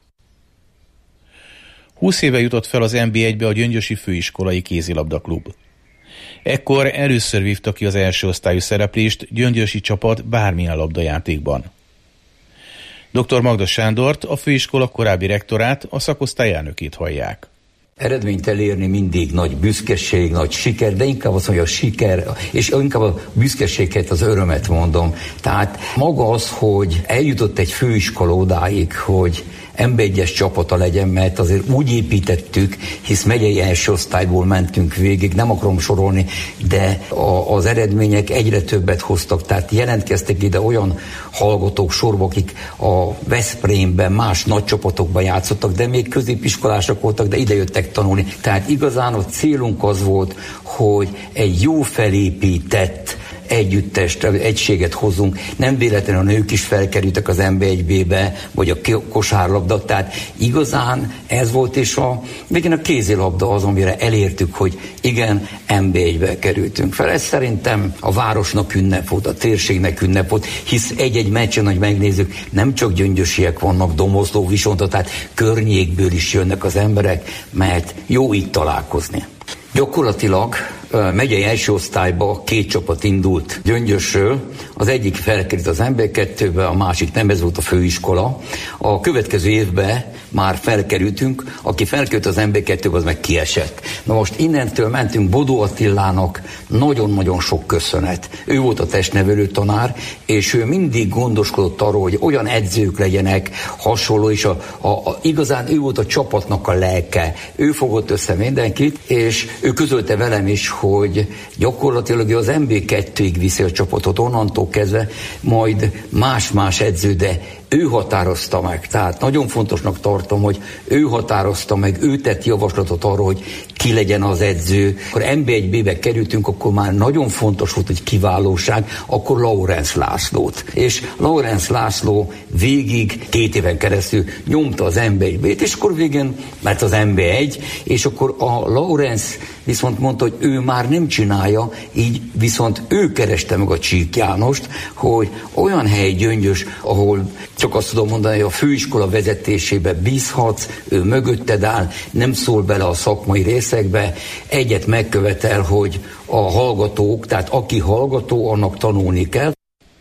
húsz éve jutott fel az en bé egybe a Gyöngyösi Főiskolai Kézilabdaklub. Ekkor először vívta ki az első osztályú szereplést gyöngyösi csapat bármilyen labdajátékban. doktor Magda Sándort, a főiskola korábbi rektorát, a szakosztály elnökét hallják. Eredményt elérni mindig nagy büszkeség, nagy siker, de inkább az, hogy a siker, és inkább a büszkeséget, az örömet mondom. Tehát maga az, hogy eljutott egy főiskola odáig, hogy em bé egyes csapata legyen, mert azért úgy építettük, hisz megyei első osztályból mentünk végig, nem akarom sorolni, de a, az eredmények egyre többet hoztak, tehát jelentkeztek ide olyan hallgatók sorba, akik a Veszprémben, más nagy csapatokban játszottak, de még középiskolások voltak, de ide jöttek tanulni. Tehát igazán a célunk az volt, hogy egy jó felépített együttest, egységet hozunk. Nem véletlenül a nők is felkerültek az en bé egy bé-be, vagy a kosárlabda, tehát igazán ez volt, és a végén a kézilabda az, amire elértük, hogy igen, en bé egybe kerültünk fel. Ez szerintem a városnak ünnep volt, a térségnek ünnep volt, hisz egy-egy meccsen, hogy megnézzük, nem csak gyöngyösiek vannak, Domoszló, Visonta, tehát környékből is jönnek az emberek, mert jó itt találkozni. Gyakorlatilag megyei első osztályba két csapat indult Gyöngyösről, az egyik felkerült az en bé kettőbe, a másik nem, ez volt a főiskola. A következő évben már felkerültünk, aki felkerült az en bé kettőbe, az meg kiesett. Na most innentől mentünk Bodó Attilának nagyon-nagyon sok köszönet. Ő volt a testnevelő tanár, és ő mindig gondoskodott arról, hogy olyan edzők legyenek, hasonló, és a, a, a, igazán ő volt a csapatnak a lelke. Ő fogott össze mindenkit, és ő közölte velem is, hogy gyakorlatilag az en bé kettőig viszi a csapatot, onnantól kezdve majd más-más edző, de ő határozta meg. Tehát nagyon fontosnak tartom, hogy ő határozta meg, ő tett javaslatot arra, hogy ki legyen az edző. Akkor en bé egy bé-be kerültünk, akkor már nagyon fontos volt, hogy kiválóság, akkor Laurenz Lászlót. És Laurenz László végig két éven keresztül nyomta az en bé egy bé-t, és akkor végén, mert az en bé egy, és akkor a Laurenz viszont mondta, hogy ő már nem csinálja, így viszont ő kereste meg a Csík Jánost, hogy olyan hely Gyöngyös, ahol csak azt tudom mondani, hogy a főiskola vezetésébe bízhatsz, ő mögötted áll, nem szól bele a szakmai részekbe, egyet megkövetel, hogy a hallgatók, tehát aki hallgató, annak tanulni kell.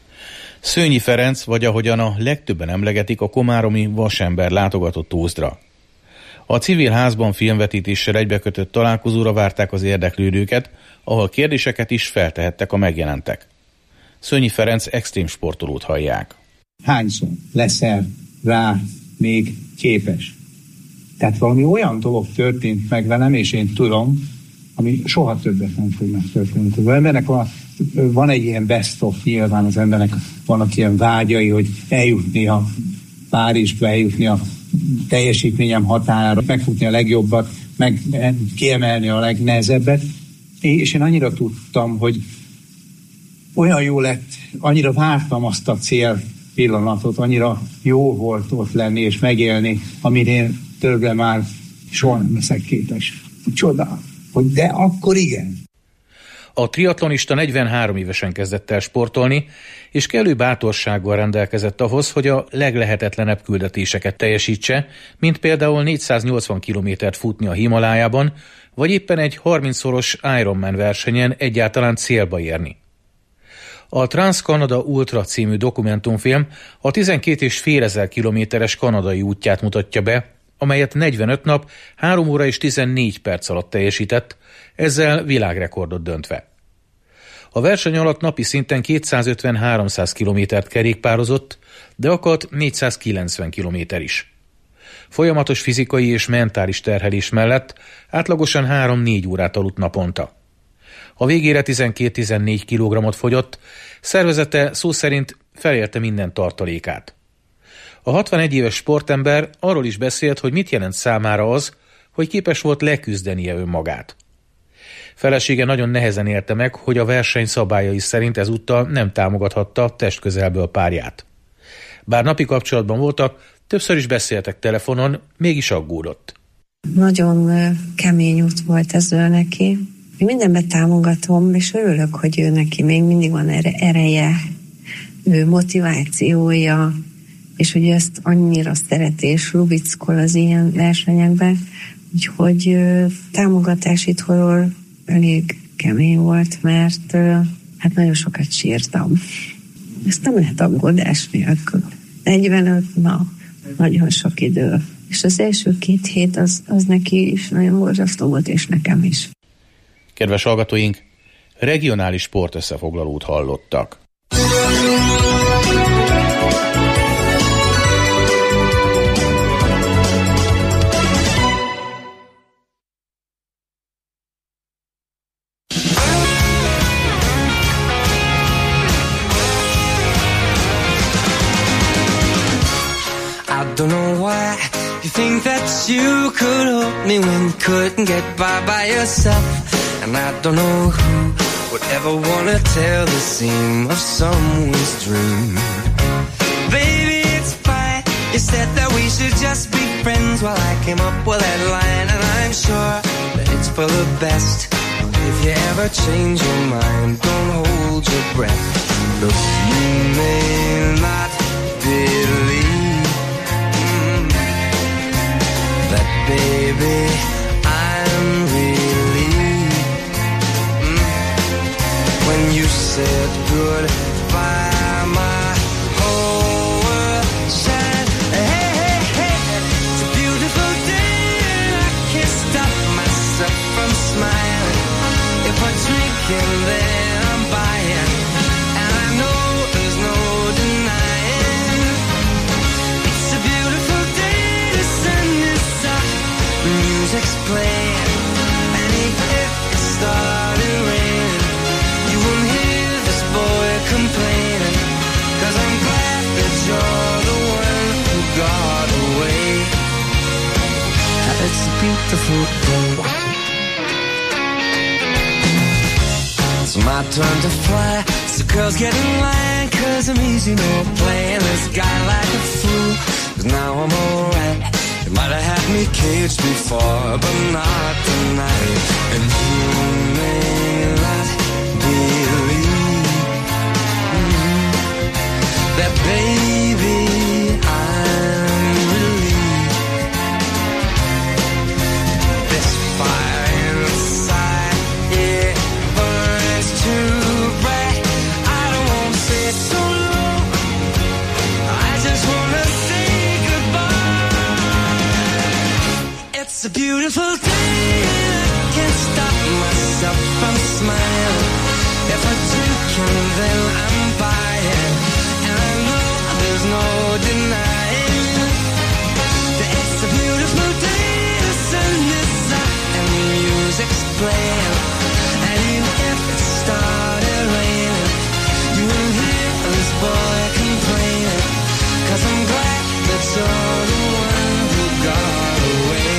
Szőnyi Ferenc, vagy ahogyan a legtöbben emlegetik, a komáromi vasember látogatott Ózdra. A civil házban filmvetítéssel egybekötött találkozóra várták az érdeklődőket, ahol kérdéseket is feltehettek a megjelentek. Szőnyi Ferenc extrém sportolót hallják. Hányszor leszel rá még képes? Tehát valami olyan dolog történt meg velem, és én tudom, ami soha többet nem fog megtörténni. Az embernek van, van egy ilyen best of, nyilván az embernek vannak ilyen vágyai, hogy eljutni a Párizsba, eljutni a teljesítményem határára, megfutni a legjobbat, meg kiemelni a legnehezebbet. És én annyira tudtam, hogy olyan jó lett, annyira vártam azt a cél pillanatot, annyira jó volt ott lenni és megélni, amire én többre már soha nem leszek képes. Csoda, hogy de akkor igen. A triatlonista negyvenhárom évesen kezdett el sportolni, és kellő bátorsággal rendelkezett ahhoz, hogy a leglehetetlenebb küldetéseket teljesítse, mint például négyszáznyolcvan kilométert futni a Himalájában, vagy éppen egy harmincszoros Ironman versenyen egyáltalán célba érni. A Trans-Canada Ultra című dokumentumfilm a tizenkét és fél ezer kilométeres kanadai útját mutatja be, amelyet negyvenöt nap, három óra és tizennégy perc alatt teljesített, ezzel világrekordot döntve. A verseny alatt napi szinten kétszázötven-háromszáz kilométert kerékpározott, de akadt négyszázkilencven kilométer is. Folyamatos fizikai és mentális terhelés mellett átlagosan három-négy órát aludt naponta. A végére tizenkét-tizennégy kilogramot fogyott, szervezete szó szerint felérte minden tartalékát. A hatvanegy éves sportember arról is beszélt, hogy mit jelent számára az, hogy képes volt leküzdenie önmagát. Felesége nagyon nehezen élte meg, hogy a verseny szabályai szerint ezúttal nem támogathatta testközelből párját. Bár napi kapcsolatban voltak, többször is beszéltek telefonon, mégis aggódott. Nagyon kemény út volt ez ő neki. Én mindenben támogatom, és örülök, hogy ő neki még mindig van ereje, ő motivációja, és hogy ezt annyira szereti, és lubickol az ilyen versenyekben, úgyhogy támogatás itthonról elég kemény volt, mert hát nagyon sokat sírtam. Ezt nem lehet aggódás nélkül. negyvenöt nap, nagyon sok idő. És az első két hét az, az neki is nagyon borzasztó volt, és nekem is. Kedves hallgatóink, regionális sportösszefoglalót hallottak. Don't know why you think that you could help me when you couldn't get by by yourself. And I don't know who would ever wanna tell the seam of someone's dream. Baby, it's fine. You said that we should just be friends while I came up with that line. And I'm sure that it's for the best. If you ever change your mind, don't hold your breath. Look, you may not believe that, baby, I'm relieved mm. When you said goodbye, my whole world shined. Hey, hey, hey, it's a beautiful day and I can't stop myself from smiling. If I drink and then I'm buying, and I know there's no denying. It's a beautiful day, the sun is up, the music's playing, and even if it started raining, you won't hear this boy complaining, 'cause I'm glad that you're the one who got away. It's a beautiful day. It's my turn to fly, so girls get in line, 'cause I'm easy, no playing this guy like a fool, 'cause now I'm alright. You might have had me caged before, but not tonight. And you may not believe mm, that, baby, I'm relieved. This fire inside, it burns too bright. I don't want to say it so long, I just want to say it's a beautiful day and I can't stop myself from smiling. If I drink and then I'm buying, and I know there's no denying that it's a beautiful day, the sun is up and the music's playing, and even if it started raining, you won't hear this boy complaining, 'cause I'm glad that you're the one who got away.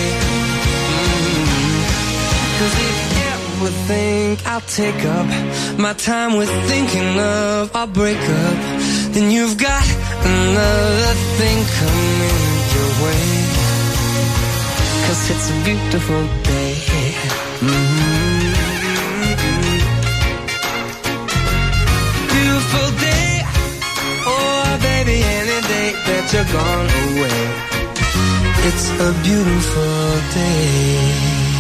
'Cause if you ever think I'll take up my time with thinking of our breakup, then you've got another thing coming your way. 'Cause it's a beautiful day. Mm-hmm. gone away. It's a beautiful day.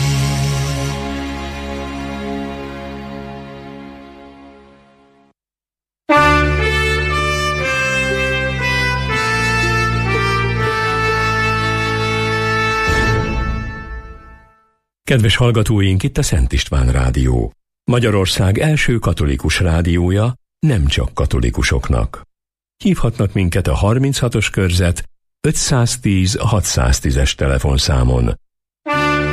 Kedves hallgatóink, itt a Szent István Rádió. Magyarország első katolikus rádiója, nem csak katolikusoknak. Hívhatnak minket a harminchatos körzet ötszáztíz hatszáztízes telefonszámon.